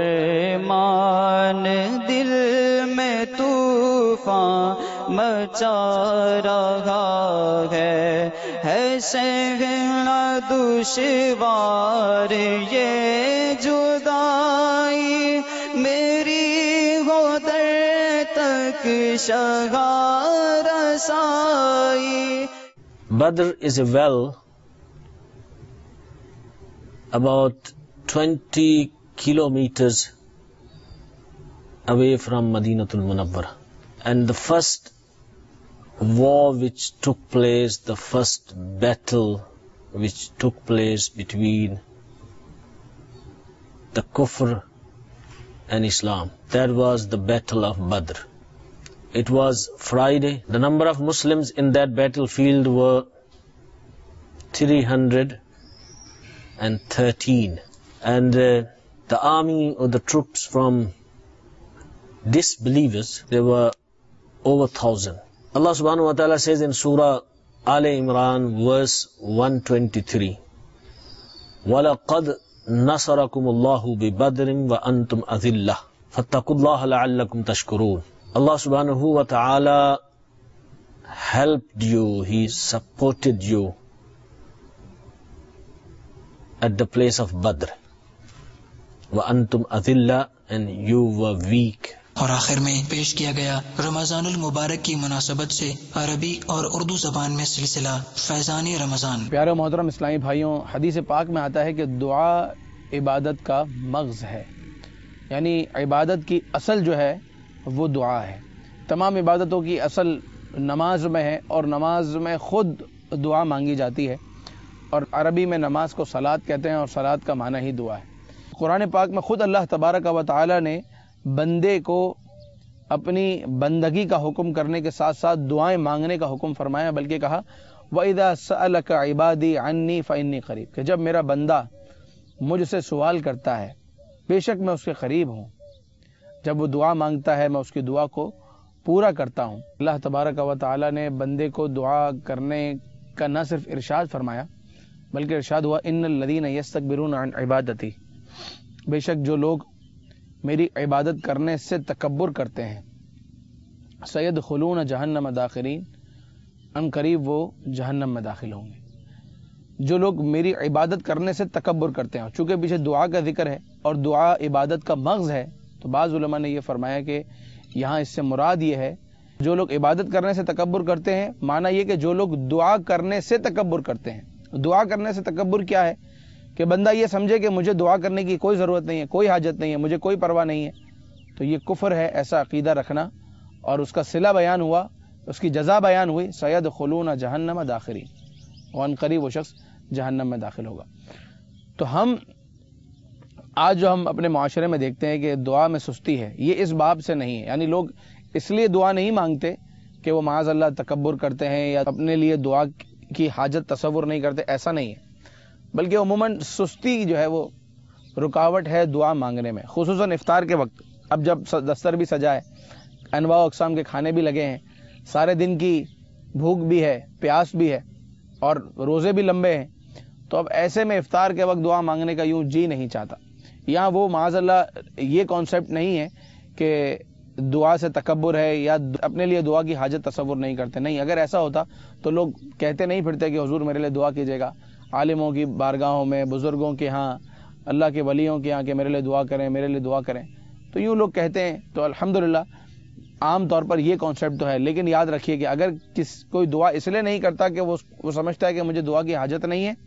ارمان دل میں طوفان مچا رہا ہے، ہے سہنا دشوار یہ جدائی، میری ہو در تک شگا رسائی۔ Badr is a well about twenty kilometers away from Madinatul Munawwarah, and the first war which took place, the first battle which took place between the Kufr and Islam, that was the Battle of Badr. It was Friday. The number of Muslims in that battlefield were three hundred thirteen, and uh, the army or the troops from disbelievers, there were over thousand. Allah subhanahu wa ta'ala says in Surah Al Imran verse one twenty-three, وَلَقَدْ نَصَرَكُمُ اللَّهُ بِبَدْرٍ وَأَنْتُمْ أَذِلَّةٌ فَاتَّقُوا اللَّهَ لَعَلَّكُمْ تَشْكُرُونَ. Allah subhanahu wa ta'ala helped you, He supported you at the place of Badr. وَأَنْتُمْ أَذِلَّةٌ, and you were weak. اور آخر میں پیش کیا گیا رمضان المبارک کی مناسبت سے عربی اور اردو زبان میں سلسلہ فیضان رمضان. پیارے محترم اسلامی بھائیوں، حدیث پاک میں آتا ہے کہ دعا عبادت کا مغز ہے، یعنی عبادت کی اصل جو ہے وہ دعا ہے. تمام عبادتوں کی اصل نماز میں ہے، اور نماز میں خود دعا مانگی جاتی ہے، اور عربی میں نماز کو صلاۃ کہتے ہیں، اور صلاۃ کا معنی ہی دعا ہے. قرآن پاک میں خود اللہ تبارک و تعالی نے بندے کو اپنی بندگی کا حکم کرنے کے ساتھ ساتھ دعائیں مانگنے کا حکم فرمایا، بلکہ کہا وَإِذَا سَأَلَكَ عِبَادِي عَنِّي فَإِنِّي قَرِيب، کہ جب میرا بندہ مجھ سے سوال کرتا ہے بے شک میں اس کے قریب ہوں. جب وہ دعا مانگتا ہے میں اس کی دعا کو پورا کرتا ہوں. اللہ تبارک و تعالی نے بندے کو دعا کرنے کا نہ صرف ارشاد فرمایا بلکہ ارشاد ہوا ان الذین یستکبرون عن عبادتی، بے شک جو لوگ میری عبادت کرنے سے تکبر کرتے ہیں، سیدخلون جہنم داخرین، ان قریب وہ جہنم میں داخل ہوں گے. جو لوگ میری عبادت کرنے سے تکبر کرتے ہیں، چونکہ پیچھے دعا کا ذکر ہے اور دعا عبادت کا مغز ہے، تو بعض علماء نے یہ فرمایا کہ یہاں اس سے مراد یہ ہے جو لوگ عبادت کرنے سے تکبر کرتے ہیں، معنی یہ کہ جو لوگ دعا کرنے سے تکبر کرتے ہیں. دعا کرنے سے تکبر کیا ہے کہ بندہ یہ سمجھے کہ مجھے دعا کرنے کی کوئی ضرورت نہیں ہے، کوئی حاجت نہیں ہے، مجھے کوئی پرواہ نہیں ہے. تو یہ کفر ہے ایسا عقیدہ رکھنا، اور اس کا صلہ بیان ہوا، اس کی جزا بیان ہوئی سیدخلون جہنم داخرین، وان قریب وہ شخص جہنم میں داخل ہوگا. تو ہم آج جو ہم اپنے معاشرے میں دیکھتے ہیں کہ دعا میں سستی ہے، یہ اس باب سے نہیں ہے. یعنی لوگ اس لیے دعا نہیں مانگتے کہ وہ معاذ اللہ تکبر کرتے ہیں یا اپنے لیے دعا کی حاجت تصور نہیں کرتے، ایسا نہیں ہے، بلکہ عموماً سستی جو ہے وہ رکاوٹ ہے دعا مانگنے میں، خصوصاً افطار کے وقت. اب جب دستر بھی سجا ہے، انواع و اقسام کے کھانے بھی لگے ہیں، سارے دن کی بھوک بھی ہے، پیاس بھی ہے، اور روزے بھی لمبے ہیں، تو اب ایسے میں افطار کے وقت دعا مانگنے کا یوں جی نہیں چاہتا. یہاں وہ معاذ اللہ یہ کانسیپٹ نہیں ہے کہ دعا سے تکبر ہے یا اپنے لیے دعا کی حاجت تصور نہیں کرتے، نہیں. اگر ایسا ہوتا تو لوگ کہتے نہیں پھرتے کہ حضور میرے لیے دعا کیجیے گا، عالموں کی بارگاہوں میں، بزرگوں کے ہاں، اللہ کے ولیوں کے ہاں کہ میرے لیے دعا کریں، میرے لیے دعا کریں. تو یوں لوگ کہتے ہیں. تو الحمدللہ عام طور پر یہ کانسیپٹ تو ہے، لیکن یاد رکھیے کہ اگر کس کوئی دعا اس لیے نہیں کرتا کہ وہ وہ سمجھتا ہے کہ مجھے دعا کی حاجت نہیں ہے،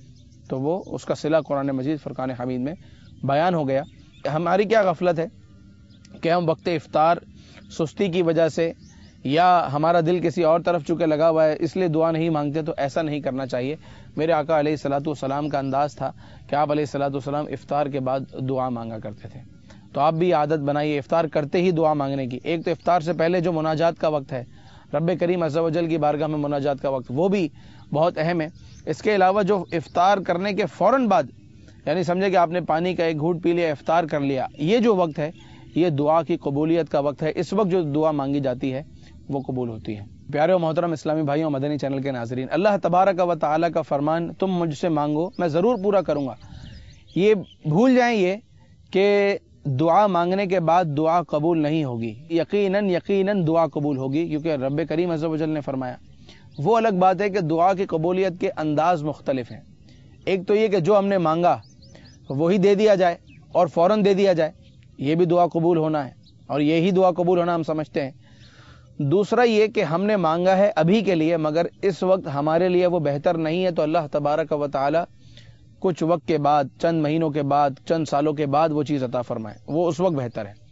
تو وہ اس کا صلہ قرآن مجید فرقان حمید میں بیان ہو گیا. ہماری کیا غفلت ہے کہ ہم وقت افطار سستی کی وجہ سے یا ہمارا دل کسی اور طرف چونکہ لگا ہوا ہے اس لیے دعا نہیں مانگتے. تو ایسا نہیں کرنا چاہیے. میرے آقا علیہ الصلوۃ والسلام کا انداز تھا کہ آپ علیہ الصلوۃ والسلام افطار کے بعد دعا مانگا کرتے تھے. تو آپ بھی عادت بنائیے افطار کرتے ہی دعا مانگنے کی. ایک تو افطار سے پہلے جو مناجات کا وقت ہے، رب کریم عز و جل کی بارگاہ میں مناجات کا وقت، وہ بھی بہت اہم ہے. اس کے علاوہ جو افطار کرنے کے فوراً بعد، یعنی سمجھے کہ آپ نے پانی کا ایک گھونٹ پی لیا، افطار کر لیا، یہ جو وقت ہے یہ دعا کی قبولیت کا وقت ہے. اس وقت جو دعا مانگی جاتی ہے وہ قبول ہوتی ہے. پیارے و محترم اسلامی بھائیوں، مدنی چینل کے ناظرین، اللہ تبارک و تعالی کا فرمان تم مجھ سے مانگو میں ضرور پورا کروں گا. یہ بھول جائیں یہ کہ دعا مانگنے کے بعد دعا قبول نہیں ہوگی. یقیناً یقیناً دعا قبول ہوگی، کیونکہ رب کریم عز و جل نے فرمایا. وہ الگ بات ہے کہ دعا کی قبولیت کے انداز مختلف ہیں. ایک تو یہ کہ جو ہم نے مانگا وہی دے دیا جائے اور فوراً دے دیا جائے، یہ بھی دعا قبول ہونا ہے، اور یہی دعا قبول ہونا ہم سمجھتے ہیں. دوسرا یہ کہ ہم نے مانگا ہے ابھی کے لیے، مگر اس وقت ہمارے لیے وہ بہتر نہیں ہے، تو اللہ تبارک و تعالی کچھ وقت کے بعد، چند مہینوں کے بعد، چند سالوں کے بعد وہ چیز عطا فرمائے، وہ اس وقت بہتر ہے.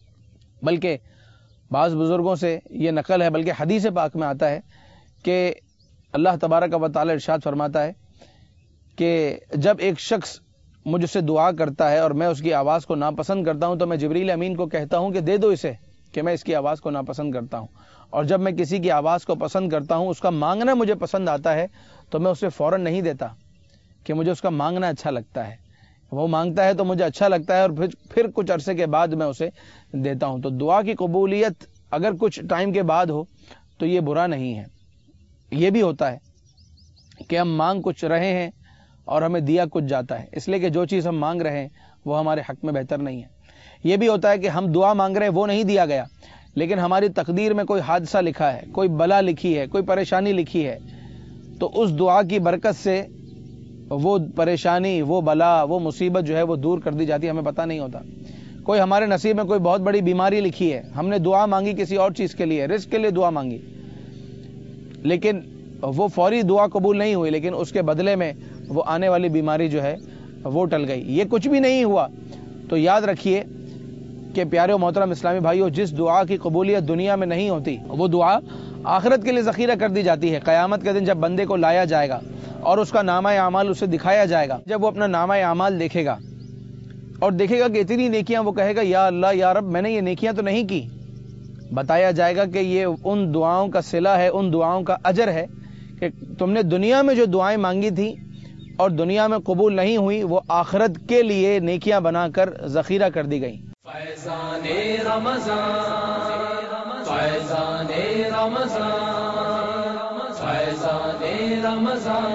بلکہ بعض بزرگوں سے یہ نقل ہے، بلکہ حدیث پاک میں آتا ہے کہ اللہ تبارک و تعالی ارشاد فرماتا ہے کہ جب ایک شخص مجھ سے دعا کرتا ہے اور میں اس کی آواز کو ناپسند کرتا ہوں تو میں جبریل امین کو کہتا ہوں کہ دے دو اسے، کہ میں اس کی آواز کو ناپسند کرتا ہوں. اور جب میں کسی کی آواز کو پسند کرتا ہوں، اس کا مانگنا مجھے پسند آتا ہے، تو میں اسے فوراً نہیں دیتا کہ مجھے اس کا مانگنا اچھا لگتا ہے. وہ مانگتا ہے تو مجھے اچھا لگتا ہے اور پھر پھر کچھ عرصے کے بعد میں اسے دیتا ہوں. تو دعا کی قبولیت اگر کچھ ٹائم کے بعد ہو تو یہ برا نہیں ہے. یہ بھی ہوتا ہے کہ ہم مانگ کچھ رہے ہیں اور ہمیں دیا کچھ جاتا ہے، اس لیے کہ جو چیز ہم مانگ رہے ہیں وہ ہمارے حق میں بہتر نہیں ہے. یہ بھی ہوتا ہے کہ ہم دعا مانگ رہے ہیں، وہ نہیں دیا گیا، لیکن ہماری تقدیر میں کوئی حادثہ لکھا ہے، کوئی بلا لکھی ہے، کوئی پریشانی لکھی ہے، تو اس دعا کی برکت سے وہ پریشانی، وہ بلا، وہ مصیبت جو ہے وہ دور کر دی جاتی ہے، ہمیں پتہ نہیں ہوتا. کوئی ہمارے نصیب میں کوئی بہت بڑی بیماری لکھی ہے، ہم نے دعا مانگی کسی اور چیز کے لیے، رزق کے لیے دعا مانگی، لیکن وہ فوری دعا قبول نہیں ہوئی، لیکن اس کے بدلے میں وہ آنے والی بیماری جو ہے وہ ٹل گئی. یہ کچھ بھی نہیں ہوا تو یاد رکھیے کہ پیارے و محترم اسلامی بھائیوں، جس دعا کی قبولیت دنیا میں نہیں ہوتی وہ دعا آخرت کے لیے ذخیرہ کر دی جاتی ہے. قیامت کے دن جب بندے کو لایا جائے گا اور اس کا نامہ اعمال اسے دکھایا جائے گا، جب وہ اپنا نامہ اعمال دیکھے گا اور دیکھے گا کہ اتنی نیکیاں، وہ کہے گا یا اللہ یا رب میں نے یہ نیکیاں تو نہیں کی. بتایا جائے گا کہ یہ ان دعاؤں کا صلہ ہے، ان دعاؤں کا اجر ہے کہ تم نے دنیا میں جو دعائیں مانگی تھی اور دنیا میں قبول نہیں ہوئی، وہ آخرت کے لیے نیکیاں بنا کر ذخیرہ کر دی گئی. فیضان رمضان فیضان رمضان فیضان رمضان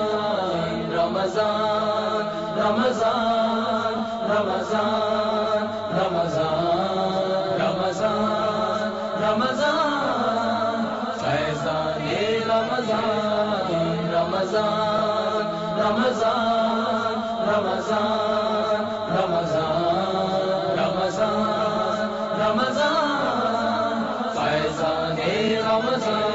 رمضان رمضان رمضان رمضان رمضان رمضان فیضان رمضان رمضان رمضان رمضان رمضان رمضان رمضان فیضان رمضان